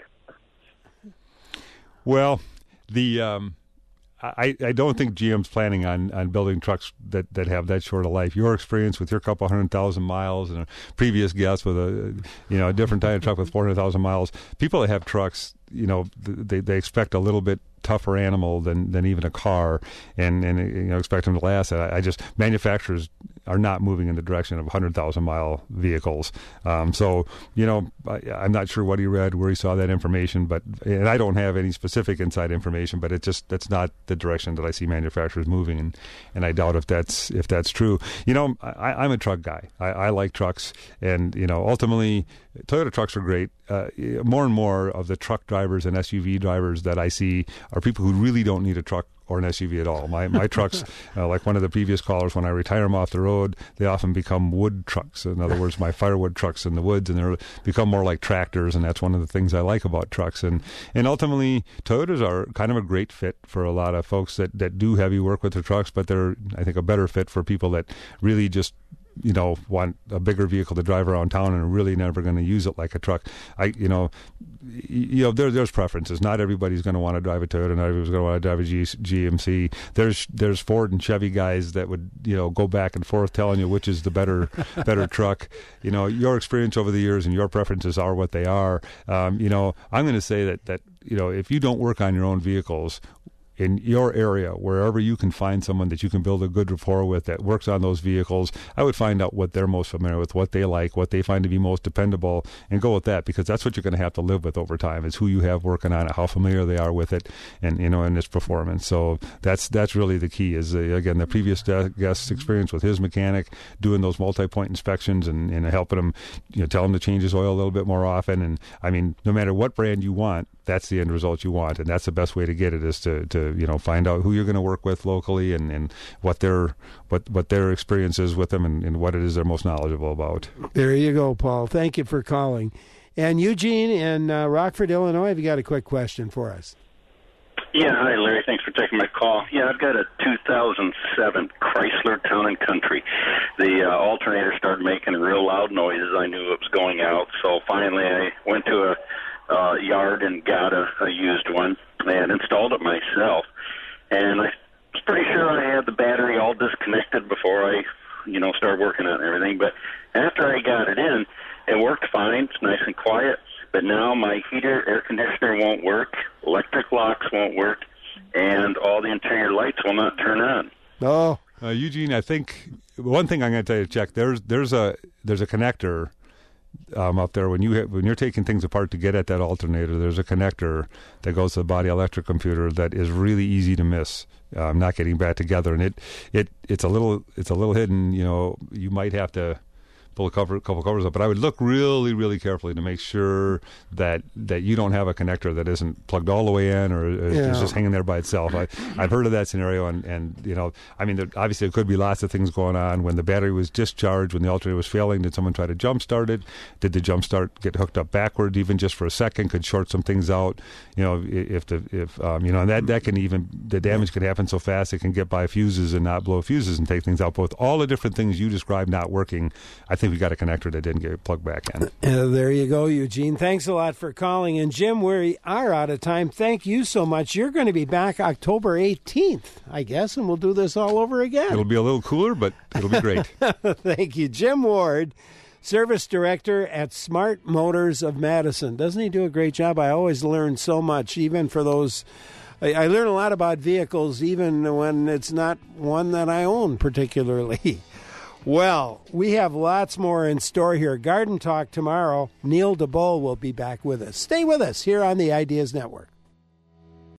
S2: Well, the um, I, I don't think G M's planning on, on building trucks that, that have that short a life. Your experience with your couple hundred thousand miles and a previous guest with a you know a different type of truck with four hundred thousand miles, people that have trucks, you know, they they expect a little bit tougher animal than, than even a car, and, and you know expect them to last. I, I just manufacturers are not moving in the direction of one hundred thousand mile vehicles. Um, so you know I, I'm not sure what he read, where he saw that information, but and I don't have any specific inside information, but it just that's not the direction that I see manufacturers moving, and, and I doubt if that's if that's true. You know I, I'm a truck guy. I, I like trucks, and you know ultimately Toyota trucks are great. Uh, more and more of the truck drivers and S U V drivers that I see are people who really don't need a truck or an S U V at all. My my trucks, uh, like one of the previous callers, when I retire them off the road, they often become wood trucks. In other words, my firewood trucks in the woods, and they become more like tractors, and that's one of the things I like about trucks. And, and ultimately, Toyotas are kind of a great fit for a lot of folks that, that do heavy work with their trucks, but they're, I think, a better fit for people that really just you know, want a bigger vehicle to drive around town and are really never going to use it like a truck. I, you know, you know, there, there's preferences. Not everybody's going to want to drive a Toyota. Not everybody's going to want to drive a G, G M C. There's there's Ford and Chevy guys that would, you know, go back and forth telling you which is the better better truck. You know, your experience over the years and your preferences are what they are. Um, you know, I'm going to say that that you know, if you don't work on your own vehicles, in your area, wherever you can find someone that you can build a good rapport with that works on those vehicles, I would find out what they're most familiar with, what they like, what they find to be most dependable, and go with that, because that's what you're going to have to live with over time, is who you have working on it, how familiar they are with it, and you know, in its performance. So that's that's really the key. Is uh, again, the previous guest's experience with his mechanic doing those multi-point inspections and, and helping him, you know, tell him to change his oil a little bit more often. And I mean, no matter what brand you want, that's the end result you want, and that's the best way to get it, is to, to you know find out who you're going to work with locally, and, and what their what what their experience is with them, and, and what it is they're most knowledgeable about.
S1: There you go, Paul. Thank you for calling. And Eugene in uh, Rockford, Illinois, have you got a quick question for us?
S11: Yeah, hi Larry. Thanks for taking my call. Yeah, I've got a two thousand seven Chrysler Town and Country. The uh, alternator started making real loud noises. I knew it was going out, so finally I went to a Uh, yard and got a, a used one and installed it myself. And I was pretty sure I had the battery all disconnected before I, you know, started working on everything. But after I got it in, it worked fine. It's nice and quiet. But now my heater, air conditioner won't work, electric locks won't work, and all the interior lights will not turn on.
S1: Oh,
S2: uh, Eugene, I think one thing I'm going to tell you to check. There's there's a there's a connector. Um, up there, when you ha- when you're taking things apart to get at that alternator, there's a connector that goes to the body electric computer that is really easy to miss. Um, not getting back together, and it, it it's a little it's a little hidden. You know, you might have to pull a cover, couple covers up, but I would look really, really carefully to make sure that that you don't have a connector that isn't plugged all the way in, or is,
S1: Yeah.
S2: is just hanging there by itself. I, I've heard of that scenario, and, and you know, I mean, there, obviously there could be lots of things going on. When the battery was discharged, when the alternator was failing, did someone try to jump start it? Did the jump start get hooked up backwards, even just for a second? Could short some things out. You know, if the if um, you know, and that that can even the damage can happen so fast it can get by fuses and not blow fuses and take things out. Both all the different things you described not working, I think we got a connector that didn't get plugged back in.
S1: Uh, there you go, Eugene. Thanks a lot for calling. And Jim, we are out of time. Thank you so much. You're going to be back October eighteenth, I guess, and we'll do this all over again.
S2: It'll be a little cooler, but it'll be great.
S1: Thank you. Jim Ward, Service Director at Smart Motors of Madison. Doesn't he do a great job? I always learn so much, even for those... I, I learn a lot about vehicles, even when it's not one that I own particularly. Well, we have lots more in store here. Garden Talk tomorrow. Neil DeBoll will be back with us. Stay with us here on the Ideas Network.